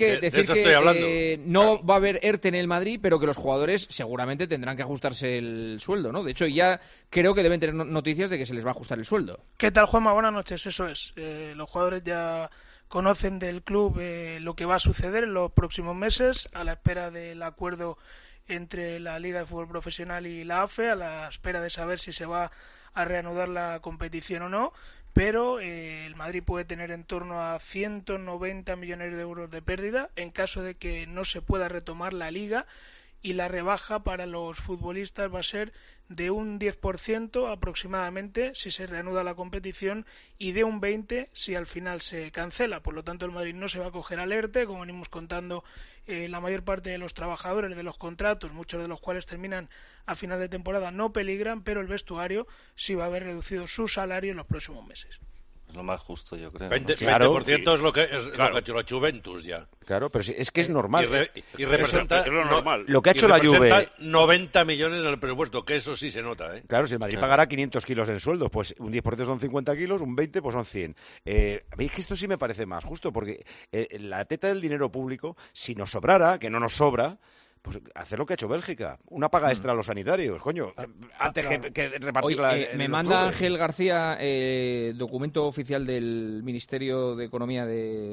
que no va a haber ERTE en el Madrid, pero que los jugadores seguramente tendrán que ajustarse el sueldo, ¿no? De hecho, ya creo que deben tener noticias de que se les va a ajustar el sueldo. ¿Qué tal, Juanma? Buenas noches, eso es. Los jugadores ya conocen del club lo que va a suceder en los próximos meses, a la espera del acuerdo entre la Liga de Fútbol Profesional y la AFE, a la espera de saber si se va a reanudar la competición o no, pero el Madrid puede tener en torno a 190 millones de euros de pérdida en caso de que no se pueda retomar la Liga, y la rebaja para los futbolistas va a ser de un 10% aproximadamente si se reanuda la competición y de un 20% si al final se cancela. Por lo tanto, el Madrid no se va a coger al ERTE, como venimos contando. La mayor parte de los trabajadores de los contratos, muchos de los cuales terminan a final de temporada, no peligran, pero el vestuario sí va a haber reducido su salario en los próximos meses. Es lo más justo, yo creo. 20% es lo que ha hecho la Juventus ya. Claro, pero es que es normal. Y representa es lo normal. Lo que ha hecho la Juve. 90 millones en el presupuesto, que eso sí se nota, ¿eh? Claro, si el Madrid pagará 500 kilos en sueldos, pues un 10% son 50 kilos, un 20% pues son 100. Veis que esto sí me parece más justo, porque la teta del dinero público, si nos sobrara, que no nos sobra, pues hacer lo que ha hecho Bélgica, una paga extra a los sanitarios, coño, antes que repartirla. Me manda Ángel García documento oficial del Ministerio de Economía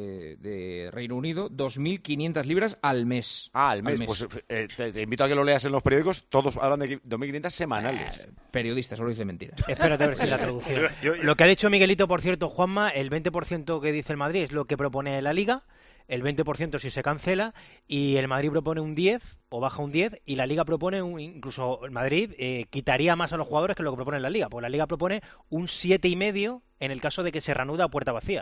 de Reino Unido, 2.500 libras al mes. Al mes. Pues te invito a que lo leas en los periódicos, todos hablan de 2.500 semanales. Periodista, solo dice mentira. Espérate a ver si la traducción. Lo que ha dicho Miguelito, por cierto, Juanma, el 20% que dice el Madrid es lo que propone la Liga, el 20% si se cancela, y el Madrid propone un 10 o baja un 10, y la Liga propone incluso el Madrid quitaría más a los jugadores que lo que propone la Liga, porque la Liga propone un 7,5 en el caso de que se reanuda a puerta vacía.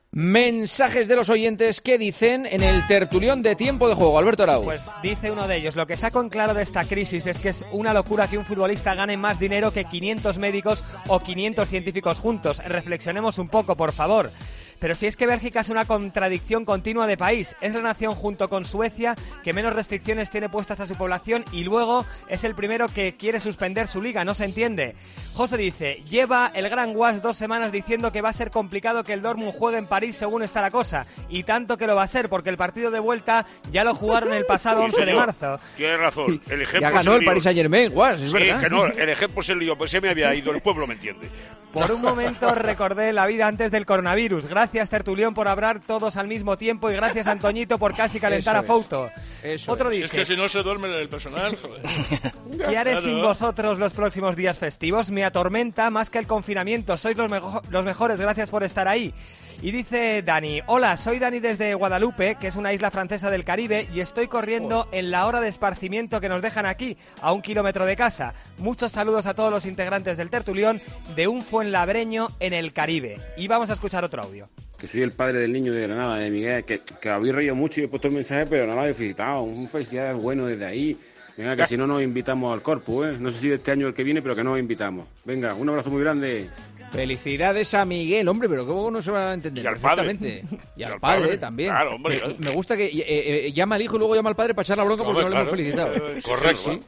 Mensajes de los oyentes que dicen en el tertulión de Tiempo de Juego. Alberto Arau. Pues dice uno de ellos: lo que saco en claro de esta crisis es que es una locura que un futbolista gane más dinero que 500 médicos o 500 científicos juntos. Reflexionemos un poco, por favor. Pero si es que Bélgica es una contradicción continua de país, es la nación junto con Suecia que menos restricciones tiene puestas a su población y luego es el primero que quiere suspender su liga, no se entiende. José dice: lleva el gran Guas 2 semanas diciendo que va a ser complicado que el Dortmund juegue en París según está la cosa, y tanto que lo va a ser porque el partido de vuelta ya lo jugaron el pasado 11 de marzo. Tienes razón, el ejemplo ya ganó el Paris Saint-Germain, Guas, es verdad. Que no, el ejemplo se lió, pues se me había ido, el pueblo me entiende. Por un momento recordé la vida antes del coronavirus. Gracias, tertulión, por hablar todos al mismo tiempo, y gracias, Antoñito, por casi calentar a Fouto. Otro dice: es que si no se duerme el personal, joder. ¿Qué haré sin vosotros los próximos días festivos? Me atormenta más que el confinamiento. Sois los mejores, gracias por estar ahí. Y dice Dani: hola, soy Dani desde Guadalupe, que es una isla francesa del Caribe, y estoy corriendo en la hora de esparcimiento que nos dejan aquí, a 1 kilómetro de casa. Muchos saludos a todos los integrantes del tertulión de un fuenlabreño en el Caribe. Y vamos a escuchar otro audio. Que soy el padre del niño de Granada, de Miguel, que habéis reído mucho y he puesto el mensaje, pero no lo habéis felicitado. Un felicidades bueno desde ahí. Venga, que si no nos invitamos al Corpus, ¿eh? No sé si de este año o el que viene, pero que nos invitamos. Venga, un abrazo muy grande. Felicidades a Miguel, hombre, pero ¿cómo no se va a entender? Y al perfectamente. Padre. Y al padre también. Claro, hombre. Me gusta que llama al hijo y luego llama al padre para echar la bronca porque no le hemos felicitado. Correcto. Sí.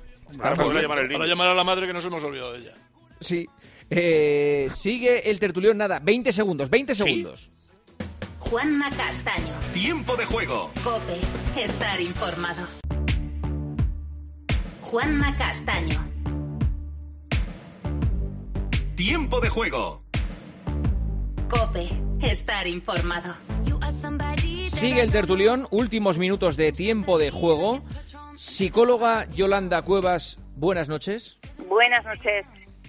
Para llamar a la madre, que nos hemos olvidado de ella. Sí. Sigue el tertulión, nada, 20 segundos. ¿Sí? Juanma Castaño. Tiempo de Juego. COPE. Estar informado. Juanma Castaño. Tiempo de Juego. COPE. Estar informado. Sigue el tertulión, últimos minutos de Tiempo de Juego. Psicóloga Yolanda Cuevas, buenas noches. Buenas noches.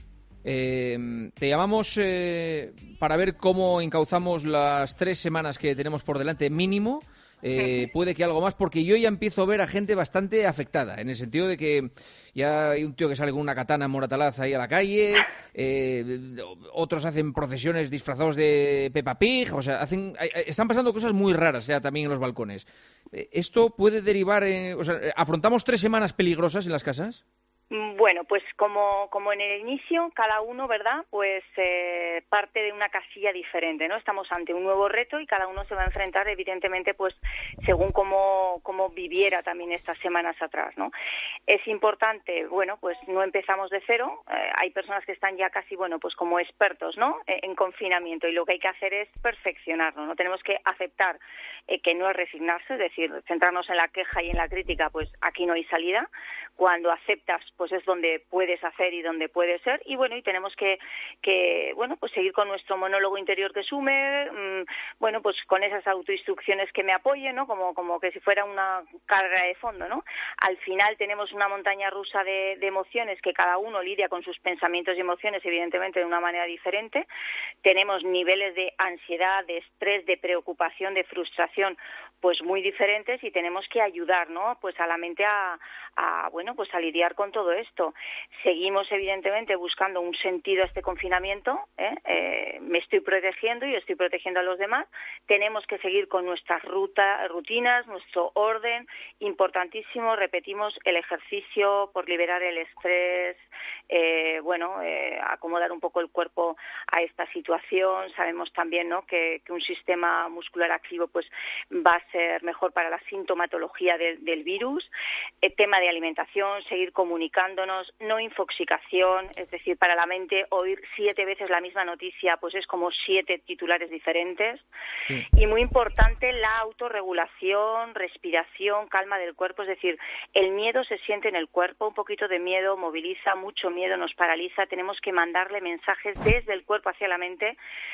Te llamamos para ver cómo encauzamos las 3 semanas que tenemos por delante mínimo. Puede que algo más, porque yo ya empiezo a ver a gente bastante afectada, en el sentido de que ya hay un tío que sale con una katana en Moratalaz ahí a la calle, otros hacen procesiones disfrazados de Peppa Pig, o sea, están pasando cosas muy raras ya también en los balcones. ¿Esto puede derivar en... O sea, ¿afrontamos 3 semanas peligrosas en las casas? Bueno, pues como en el inicio, cada uno, ¿verdad? Pues parte de una casilla diferente, ¿no? Estamos ante un nuevo reto y cada uno se va a enfrentar, evidentemente, pues según cómo viviera también estas semanas atrás, ¿no? Es importante, bueno, pues no empezamos de cero. Hay personas que están ya casi, bueno, pues como expertos, ¿no? En confinamiento, y lo que hay que hacer es perfeccionarlo, ¿no? Tenemos que aceptar que no es resignarse, es decir, centrarnos en la queja y en la crítica, pues aquí no hay salida. Cuando aceptas, pues es donde puedes hacer y donde puede ser, y bueno, y tenemos que bueno, pues seguir con nuestro monólogo interior que sume, bueno, pues con esas autoinstrucciones que me apoyen, ¿no? Como que si fuera una carrera de fondo, ¿no? Al final tenemos una montaña rusa de emociones que cada uno lidia con sus pensamientos y emociones, evidentemente, de una manera diferente. Tenemos niveles de ansiedad, de estrés, de preocupación, de frustración, pues muy diferentes, y tenemos que ayudar, ¿no? Pues a la mente a bueno, pues a lidiar con todo esto. Seguimos, evidentemente, buscando un sentido a este confinamiento, me estoy protegiendo y estoy protegiendo a los demás. Tenemos que seguir con nuestras rutinas, nuestro orden, importantísimo, repetimos, el ejercicio por liberar el estrés, acomodar un poco el cuerpo a esta situación. Sabemos también, ¿no?, que un sistema muscular activo pues va a ser mejor para la sintomatología del virus. El tema de alimentación, seguir comunicándonos, no infoxicación, es decir, para la mente oír 7 veces la misma noticia pues es como 7 titulares diferentes. Sí. Y muy importante la autorregulación, respiración, calma del cuerpo, es decir, el miedo se siente en el cuerpo, un poquito de miedo moviliza, mucho miedo nos paraliza, tenemos que mandarle mensajes desde el cuerpo hacia la mente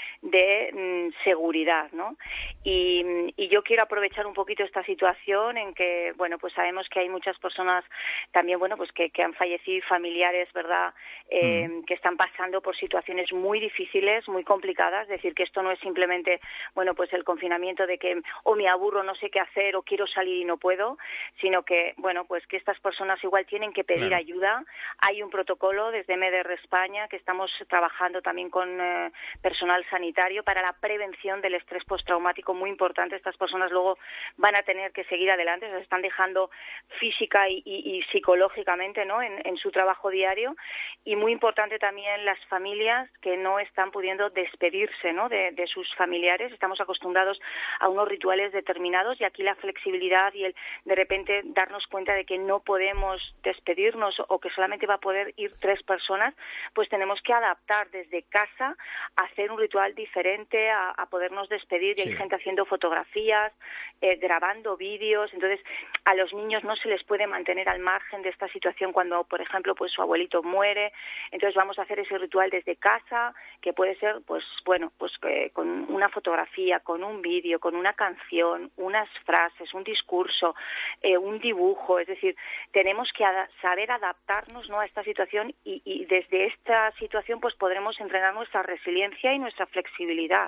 de seguridad, ¿no? Y yo quiero aprovechar un poquito esta situación en que, bueno, pues sabemos que hay muchas personas también, bueno, pues que han fallecido, familiares, ¿verdad?, que están pasando por situaciones muy difíciles, muy complicadas, es decir, que esto no es simplemente, bueno, pues el confinamiento de que o me aburro, no sé qué hacer, o quiero salir y no puedo, sino que, bueno, pues que estas personas igual tienen que pedir ayuda. Hay un protocolo desde MDR España que estamos trabajando también con personal sanitario para la prevención del estrés postraumático, muy importante. Estas personas luego van a tener que seguir adelante, se están dejando física y psicológicamente, ¿no?, en su trabajo diario. Y muy importante también las familias que no están pudiendo despedirse, ¿no?, de sus familiares. Estamos acostumbrados a unos rituales determinados, y aquí la flexibilidad y el de repente darnos cuenta de que no podemos despedirnos o que solamente va a poder ir 3 personas, pues tenemos que adaptar desde casa a hacer un ritual diferente, a podernos despedir. Y hay gente haciendo fotografías, grabando vídeos. Entonces, a los niños no se les puede mantener al margen de esta situación cuando, por ejemplo, pues su abuelito muere. Entonces vamos a hacer ese ritual desde casa, que puede ser, pues bueno, pues con una fotografía, con un vídeo, con una canción, unas frases, un discurso, un dibujo. Es decir, tenemos que saber adaptarnos, ¿no?, a esta situación, y desde esta situación pues podremos entrenar nuestra resiliencia y nuestra flexibilidad.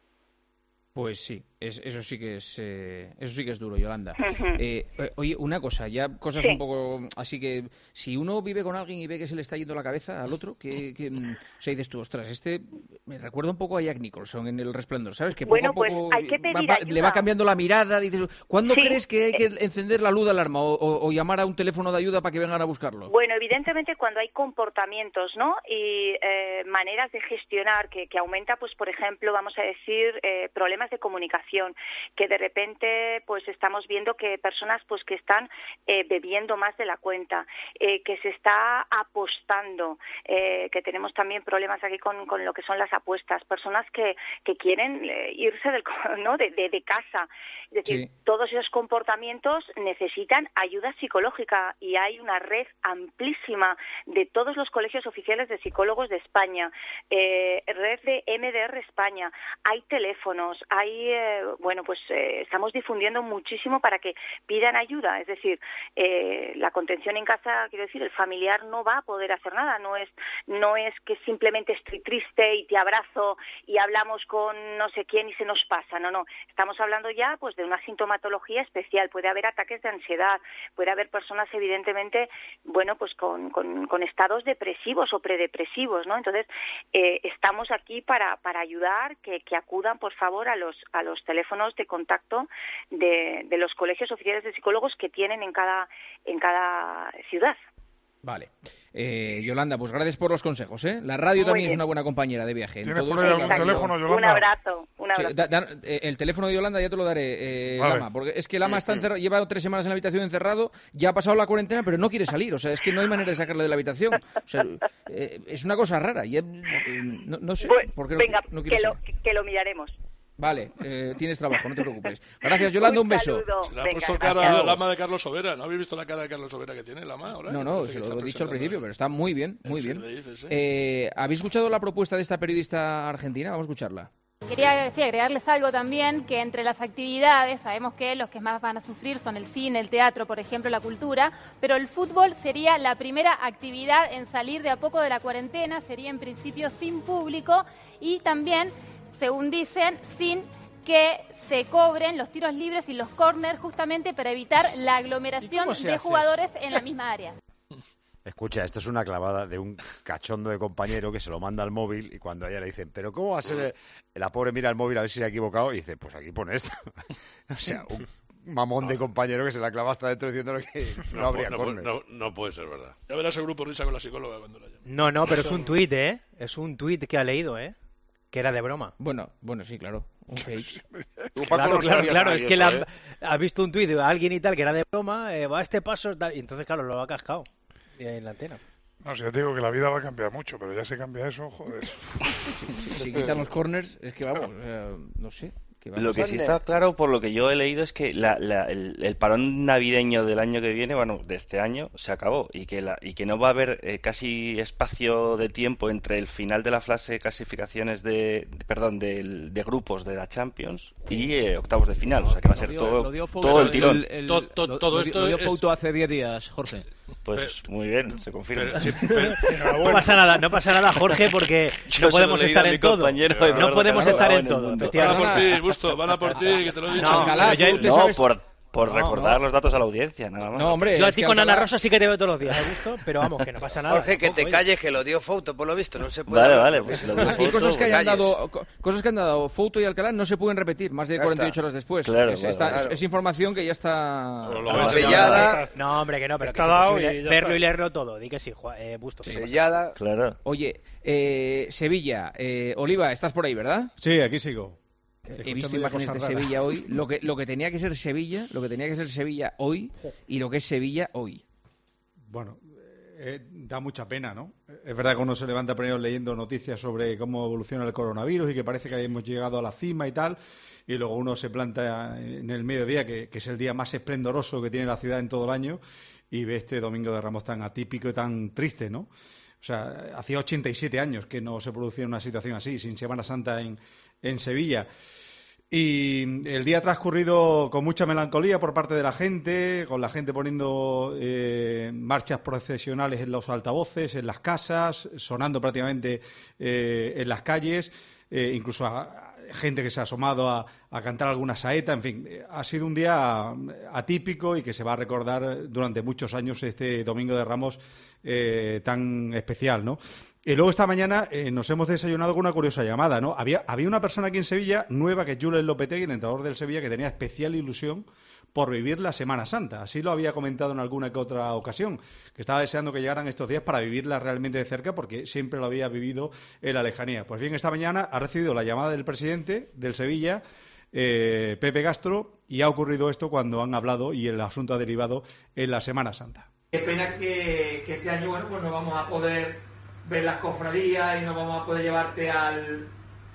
Pues sí, eso sí que es duro, Yolanda. Oye, una cosa, ya cosas un poco así, que si uno vive con alguien y ve que se le está yendo la cabeza al otro, que o sea, dices tú, ostras, me recuerda un poco a Jack Nicholson en El Resplandor, ¿sabes? Que poco a poco hay que pedir le va cambiando la mirada. Dices, ¿cuándo crees que hay que encender la luz de alarma o llamar a un teléfono de ayuda para que vengan a buscarlo? Bueno, evidentemente cuando hay comportamientos, ¿no?, y maneras de gestionar que aumenta, pues por ejemplo, vamos a decir, problemas de comunicación, que de repente pues estamos viendo que personas pues que están bebiendo más de la cuenta, que se está apostando, que tenemos también problemas aquí con lo que son las apuestas, personas que quieren irse de casa. Es decir, todos esos comportamientos necesitan ayuda psicológica, y hay una red amplísima de todos los colegios oficiales de psicólogos de España, red de MDR España, hay teléfonos, hay estamos difundiendo muchísimo para que pidan ayuda. Es decir, la contención en casa, quiero decir, el familiar no va a poder hacer nada, no es que simplemente estoy triste y te abrazo y hablamos con no sé quién y se nos pasa, no, estamos hablando ya pues de una sintomatología especial. Puede haber ataques de ansiedad, puede haber personas evidentemente, bueno, pues con estados depresivos o predepresivos, ¿no? Entonces, estamos aquí para ayudar, que acudan por favor a los teléfonos de contacto de los colegios oficiales de psicólogos que tienen en cada ciudad. Vale. Yolanda, pues gracias por los consejos, ¿eh? La radio también es una buena compañera de viaje. ¿Tienes por ahí algún teléfono, Yolanda? Un abrazo. Sí, el teléfono de Yolanda ya te lo daré, vale. Lama, porque es que Lama está encerrado, lleva 3 semanas en la habitación encerrado, ya ha pasado la cuarentena, pero no quiere salir. O sea, es que no hay manera de sacarlo de la habitación. O sea, es una cosa rara. Y, no sé por qué no quiere salir. Que lo miraremos. Vale, tienes trabajo, no te preocupes. Gracias, Yolanda, un beso. Se le ha puesto cara a Lama de Carlos Sobera. ¿No habéis visto la cara de Carlos Sobera que tiene Lama ahora? No, se lo he dicho al principio, pero está muy bien, muy bien. ¿Habéis escuchado la propuesta de esta periodista argentina? Vamos a escucharla. Quería agregarles algo también, que entre las actividades, sabemos que los que más van a sufrir son el cine, el teatro, por ejemplo, la cultura, pero el fútbol sería la primera actividad en salir de a poco de la cuarentena, sería en principio sin público y también, según dicen, sin que se cobren los tiros libres y los córners justamente para evitar la aglomeración de jugadores en la misma área. Escucha, esto es una clavada de un cachondo de compañero que se lo manda al móvil y cuando a ella le dicen, ¿pero cómo va a ser? La pobre mira el móvil a ver si se ha equivocado y dice, pues aquí pone esto. O sea, un mamón de compañero que se la clava hasta dentro diciéndole que no habría córner. No puede ser verdad. Ya verás el grupo risa con la psicóloga cuando la llame. No, pero es un tuit, ¿eh? Es un tuit que ha leído, que era de broma. Bueno, sí, claro. Un fake. Claro, es que ha visto un tuit de alguien y tal que era de broma, va a este paso tal, y entonces, claro, lo ha cascado en la antena. No, si ya te digo que la vida va a cambiar mucho, pero ya se cambia eso, joder. Si quitan los corners, es que vamos, no sé. Lo que sí está claro, por lo que yo he leído, es que el parón navideño del año que viene, bueno, de este año, se acabó y que no va a haber casi espacio de tiempo entre el final de la fase de clasificaciones de grupos de la Champions y octavos de final, o sea que va a ser todo el tirón. Todo esto lo dio Fouto hace 10 días, Jorge. Pues muy bien, se confirma. No pasa nada, Jorge, porque no podemos estar en todo. No podemos estar en todo. Van a por ti, Busto, van a por ti, que te lo he dicho. Por recordar los datos a la audiencia, nada más. No, hombre, yo a ti con Ana Rosa sí que te veo todos los días, Augusto, pero vamos, que no pasa nada. Jorge, que te calles, que lo dio Fouto, por lo visto, no se puede. Vale, pues lo dio Fouto. Y cosas que han dado Fouto y Alcalá no se pueden repetir más de 48 horas después. Claro, es información que ya está sellada. No, hombre, que no, pero que verlo y leerlo todo. Di que sí, Busto. Sellada. Claro. Oye, Sevilla, Oliva, estás por ahí, ¿verdad? Sí, aquí sigo. He visto imágenes de Sevilla hoy, lo que tenía que ser Sevilla, hoy y lo que es Sevilla hoy. Bueno, da mucha pena, ¿no? Es verdad que uno se levanta primero leyendo noticias sobre cómo evoluciona el coronavirus y que parece que hemos llegado a la cima y tal, y luego uno se planta en el mediodía, que es el día más esplendoroso que tiene la ciudad en todo el año, y ve este Domingo de Ramos tan atípico y tan triste, ¿no? O sea, hacía 87 años que no se producía una situación así, sin Semana Santa en Sevilla. Y el día ha transcurrido con mucha melancolía por parte de la gente, con la gente poniendo marchas procesionales en los altavoces, en las casas, sonando prácticamente en las calles, incluso gente que se ha asomado a cantar alguna saeta. En fin, ha sido un día atípico y que se va a recordar durante muchos años este Domingo de Ramos tan especial, ¿no? Y luego esta mañana nos hemos desayunado con una curiosa llamada, ¿no? Había una persona aquí en Sevilla, nueva, que es Julen Lopetegui, el entrenador del Sevilla, que tenía especial ilusión por vivir la Semana Santa. Así lo había comentado en alguna que otra ocasión, que estaba deseando que llegaran estos días para vivirla realmente de cerca, porque siempre lo había vivido en la lejanía. Pues bien, esta mañana ha recibido la llamada del presidente del Sevilla, Pepe Castro, y ha ocurrido esto cuando han hablado y el asunto ha derivado en la Semana Santa. Qué pena que este año, bueno, pues no vamos a poder ver las cofradías y no vamos a poder llevarte al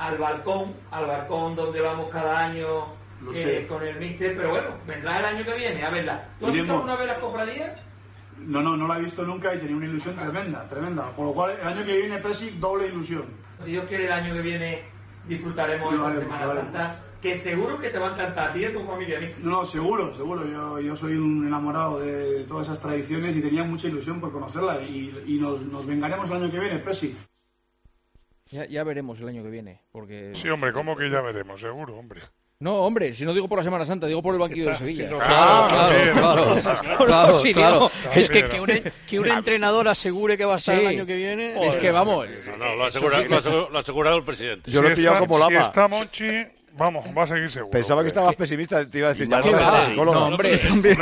balcón donde vamos cada año con el míster, pero bueno, vendrá el año que viene a verla. ¿Tú has visto alguna vez las cofradías? No la he visto nunca y tenía una ilusión tremenda, por lo cual el año que viene, Presi, doble ilusión. Si Dios quiere, el año que viene disfrutaremos de esa Semana Santa, que seguro que te va a encantar a ti y a tu familia. No, seguro, yo soy un enamorado de todas esas tradiciones y tenía mucha ilusión por conocerla y nos vengaremos el año que viene, Presi. Ya veremos el año que viene, porque... Sí, hombre, ¿cómo que ya veremos? Seguro, hombre. No, hombre, si no digo por la Semana Santa, digo por el banquillo de Sevilla. Claro. Es que un entrenador asegure que va a estar el año que viene... Es que vamos... No, lo ha asegurado el presidente. Yo lo he pillado como Lama. Si está Monchi, Vamos, va a seguir seguro. Pensaba que estabas pesimista, te iba a decir, No, hombre,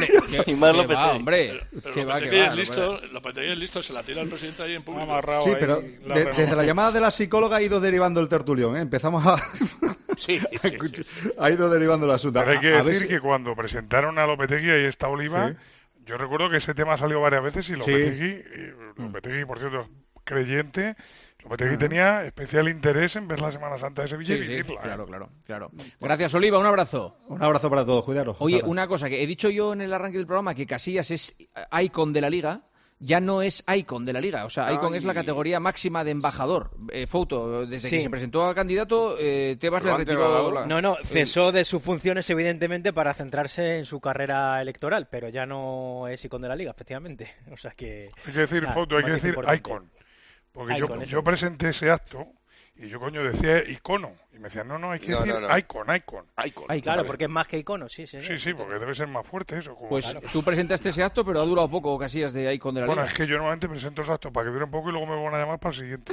Lopetegui es listo, se la tira al presidente ahí en público. Sí, pero desde la llamada de la psicóloga ha ido derivando el tertulión, ¿eh? Empezamos a... Sí. Ha ido derivando el asunto. Pero hay que decir que cuando presentaron a Lopetegui, ahí está Oliva, yo recuerdo que ese tema ha salido varias veces y Lopetegui, por cierto, creyente... Lopetegui tenía especial interés en ver la Semana Santa de Sevilla y vivirla. Claro. Gracias, Oliva, un abrazo. Un abrazo para todos, cuidaros. Oye, una cosa, que he dicho yo en el arranque del programa, que Casillas es icon de la Liga, ya no es icon de la Liga. O sea, icon es la categoría máxima de embajador. Fouto, desde que se presentó a candidato, Tebas le retiró... No, cesó de sus funciones, evidentemente, para centrarse en su carrera electoral, pero ya no es icon de la Liga, efectivamente. O sea que... Hay que decir Fouto, hay que decir icon. Porque yo presenté ese acto y yo, decía icono. Y me decían, no, hay que decir icon. Claro, porque es más que icono, sí. Sí, porque debe ser más fuerte eso. Pues tú presentaste ese acto, pero ha durado poco, Casillas, de icon de la Liga. Bueno, es que yo normalmente presento esos actos para que duren poco y luego me van a llamar para el siguiente.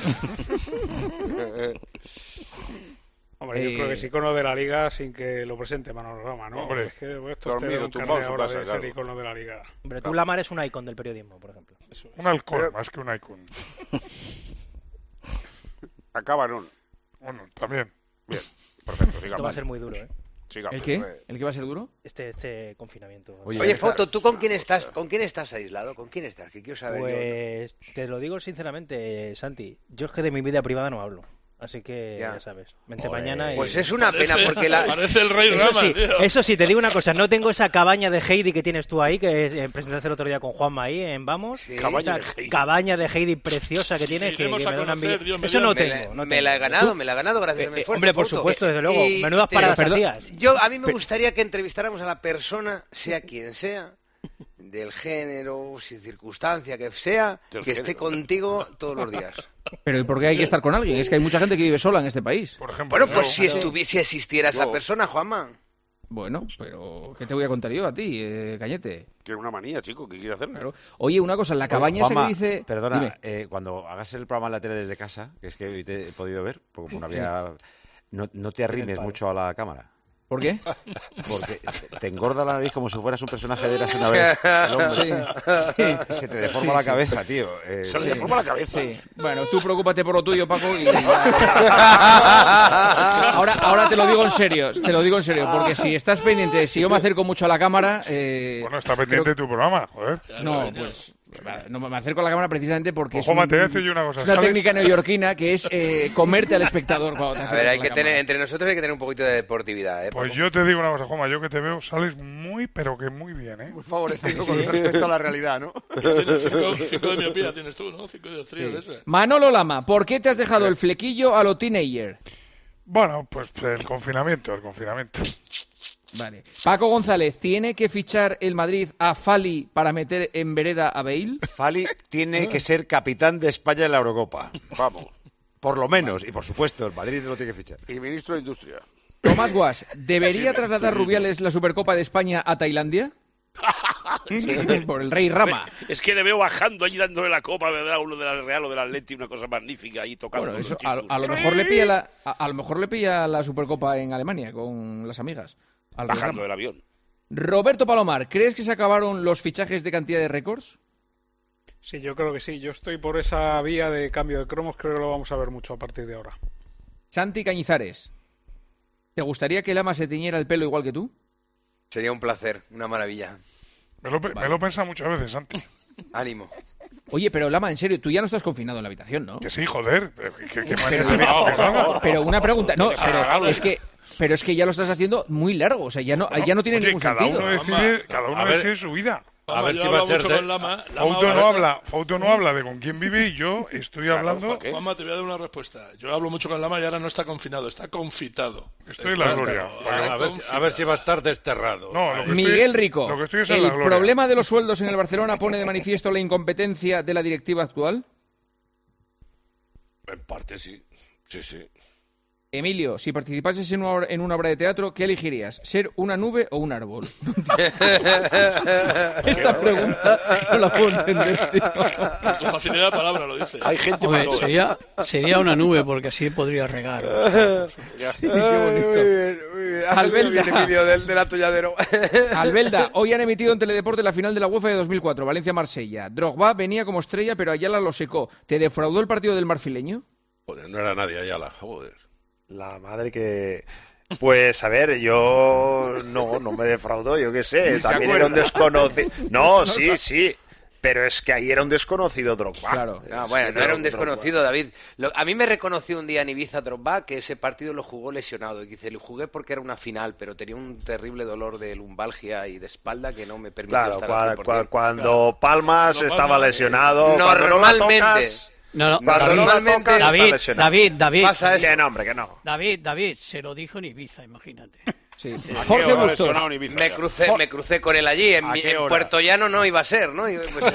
Hombre, yo creo que es icono de la Liga sin que lo presente Manolo Lama, ¿no? Hombre, es que esto es un carnet ahora de ser icono de la Liga. Hombre, tú, Lamar, es un icon del periodismo, por ejemplo. Un halcón, más que un icon. Acabaron. Bueno, también. Bien, perfecto. Esto va a ser muy duro, ¿eh? Sigamos. ¿El qué? ¿El qué va a ser duro? Este confinamiento. Oye, Fouto, ¿tú con quién estás aislado? ¿Con quién estás? Que quiero saber pues te lo digo sinceramente, Santi. Yo es que de mi vida privada no hablo. Así que ya sabes, vente mañana y... Pues es una pena porque Parece el Rey Rama, tío. Eso sí, te digo una cosa, no tengo esa cabaña de Heidi que tienes tú ahí, que presentaste el otro día con Juanma ahí en Vamos. Sí. Cabaña de Heidi preciosa que tienes, que me da una envidia. Eso no tengo. Me la he ganado gracias a mi esfuerzo. Hombre, por supuesto, desde luego. Menudas paradas hacías. A mí me gustaría que entrevistáramos a la persona, sea quien sea, del género, sin circunstancia que sea, que esté contigo todos los días. Pero ¿y por qué hay que estar con alguien? Es que hay mucha gente que vive sola en este país. Por ejemplo, bueno, pues si existiera esa persona, Juanma. Bueno, pero ¿qué te voy a contar yo a ti, Cañete? Tiene una manía, chico, ¿qué quiere hacer? Claro. Oye, una cosa, la cabaña Juanma, esa que dice... Perdona, cuando hagas el programa en la tele desde casa, que es que hoy te he podido ver, porque como no había... No te arrimes mucho a la cámara. ¿Por qué? Porque te engorda la nariz como si fueras un personaje de Érase una vez. El hombre. Se te deforma la cabeza, tío. Se le deforma la cabeza. Sí. Bueno, tú preocúpate por lo tuyo, Paco. Y ahora te lo digo en serio, porque si estás pendiente, si yo me acerco mucho a la cámara... bueno, está pendiente de tu programa, joder. No, pues... No, me acerco a la cámara precisamente porque es una técnica neoyorquina que es comerte al espectador cuando te acercas. A ver, entre nosotros hay que tener un poquito de deportividad, Pues yo te digo una cosa, Juanma, yo que te veo sales muy, pero que muy bien, Muy favorecido con respecto a la realidad, ¿no? Tienes 5 de miopía, tienes tú, ¿no? 5 de frío de ese. Manolo Lama, ¿por qué te has dejado el flequillo a lo teenager? Bueno, pues el confinamiento. Vale. Paco González, ¿tiene que fichar el Madrid a Fali para meter en vereda a Bale? Fali tiene que ser capitán de España en la Eurocopa. Vamos. Por lo menos. Y por supuesto, el Madrid lo tiene que fichar. Y ministro de Industria. Tomás Guas, ¿debería trasladar Rubiales la Supercopa de España a Tailandia? Por el Rey Rama. Es que le veo bajando allí dándole la copa, ¿verdad? Uno de la Real o del Atleti, una cosa magnífica ahí tocando. Bueno, eso, a lo mejor le pilla la Supercopa en Alemania con las amigas. Bajando del avión. Roberto Palomar, ¿crees que se acabaron los fichajes de cantidad de récords? Sí, yo creo que sí. Yo estoy por esa vía de cambio de cromos, creo que lo vamos a ver mucho a partir de ahora. Santi Cañizares, ¿te gustaría que Lama se tiñera el pelo igual que tú? Sería un placer, una maravilla. Me lo he pensado muchas veces, Santi. Ánimo. Oye, pero Lama, en serio, tú ya no estás confinado en la habitación, ¿no? Que sí, joder. Pero una pregunta, no, pero es que ya lo estás haciendo muy largo, o sea, ya no tiene ningún sentido. Cada uno decide su vida. A ver si va a ser Fouto no habla de con quién vive y yo estoy hablando... Juanma, te voy a dar una respuesta. Yo hablo mucho con Lama y ahora no está confinado, está confitado. Estoy en la gloria. A ver si va a estar desterrado. Miguel Rico, ¿el problema de los sueldos en el Barcelona pone de manifiesto la incompetencia de la directiva actual? En parte sí. Sí. Emilio, si participases en una obra de teatro, ¿qué elegirías? ¿Ser una nube o un árbol? Esta pregunta no la puedo entender, tío. Tu facilidad de palabra lo dice. Hay gente sería una nube, porque así podría regar. Sí, qué bonito. Muy bien. Albelda. Emilio del atolladero. Albelda, hoy han emitido en Teledeporte la final de la UEFA de 2004, Valencia-Marsella. Drogba venía como estrella, pero Ayala lo secó. ¿Te defraudó el partido del marfileño? Joder, no era nadie Ayala, joder. La madre que... Pues, a ver, yo no me defraudó, yo qué sé, también era un desconocido. No, sí, pero es que ahí era un desconocido Drogba. Claro. No era un desconocido, David. A mí me reconoció un día en Ibiza Drogba que ese partido lo jugó lesionado. Y dice, lo jugué porque era una final, pero tenía un terrible dolor de lumbalgia y de espalda que no me permitió estar al 100%. Cuando Palmas estaba lesionado... Normalmente... Normalmente, David, pasa eso. Que no, hombre, que no. David, se lo dijo en Ibiza, imagínate. Sí. Jorge Bustos. Me crucé con él allí. En Puerto Llano no iba a ser, ¿no?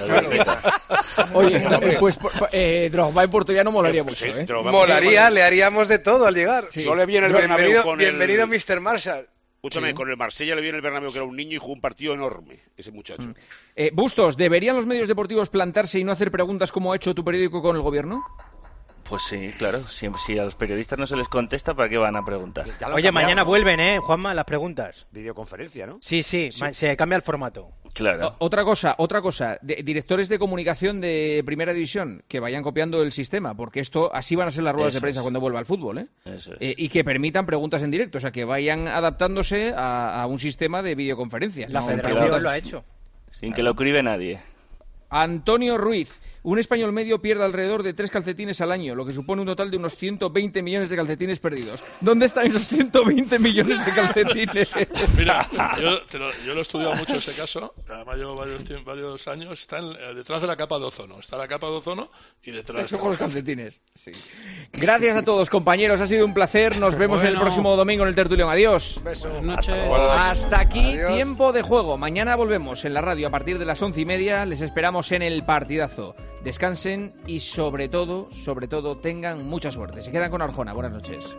Oye, pues Drogba en Puerto Llano molaría mucho, ¿eh? Molaría, le haríamos de todo al llegar. Sí. Yo le vi en el Bernabéu bienvenido Mr. Marshall. Escúchame, con el Marsella le vi en el Bernabéu que era un niño y jugó un partido enorme, ese muchacho. Bustos, ¿deberían los medios deportivos plantarse y no hacer preguntas como ha hecho tu periódico con el gobierno? Pues sí, claro. Si a los periodistas no se les contesta, ¿para qué van a preguntar? Oye, mañana vuelven, Juanma, las preguntas. Videoconferencia, ¿no? Sí, se cambia el formato. Claro. Otra cosa, directores de comunicación de Primera División que vayan copiando el sistema, porque así van a ser las ruedas de prensa cuando vuelva al fútbol, ¿eh? Eso es. Y que permitan preguntas en directo, o sea, que vayan adaptándose a un sistema de videoconferencia. La Federación lo ha hecho. Sin que lo cribe nadie. Antonio Ruiz, un español medio pierde alrededor de 3 calcetines al año, lo que supone un total de unos 120 millones de calcetines perdidos. ¿Dónde están esos 120 millones de calcetines? Mira, yo lo he estudiado mucho ese caso, además llevo varios años, están detrás de la capa de ozono. Está la capa de ozono y detrás están los calcetines. Sí. Gracias a todos, compañeros, ha sido un placer. Nos vemos el próximo domingo en el Tertulión. Adiós. Buenas noches. Hasta aquí, tiempo de juego. Mañana volvemos en la radio a partir de las 11:30. Les esperamos en el partidazo. Descansen y sobre todo tengan mucha suerte. Se quedan con Arjona. Buenas noches.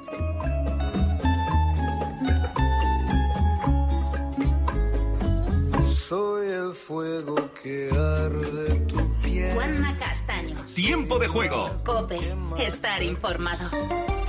Soy el fuego que arde tu piel. Juanma Castaño. Tiempo de juego. COPE. Estar informado.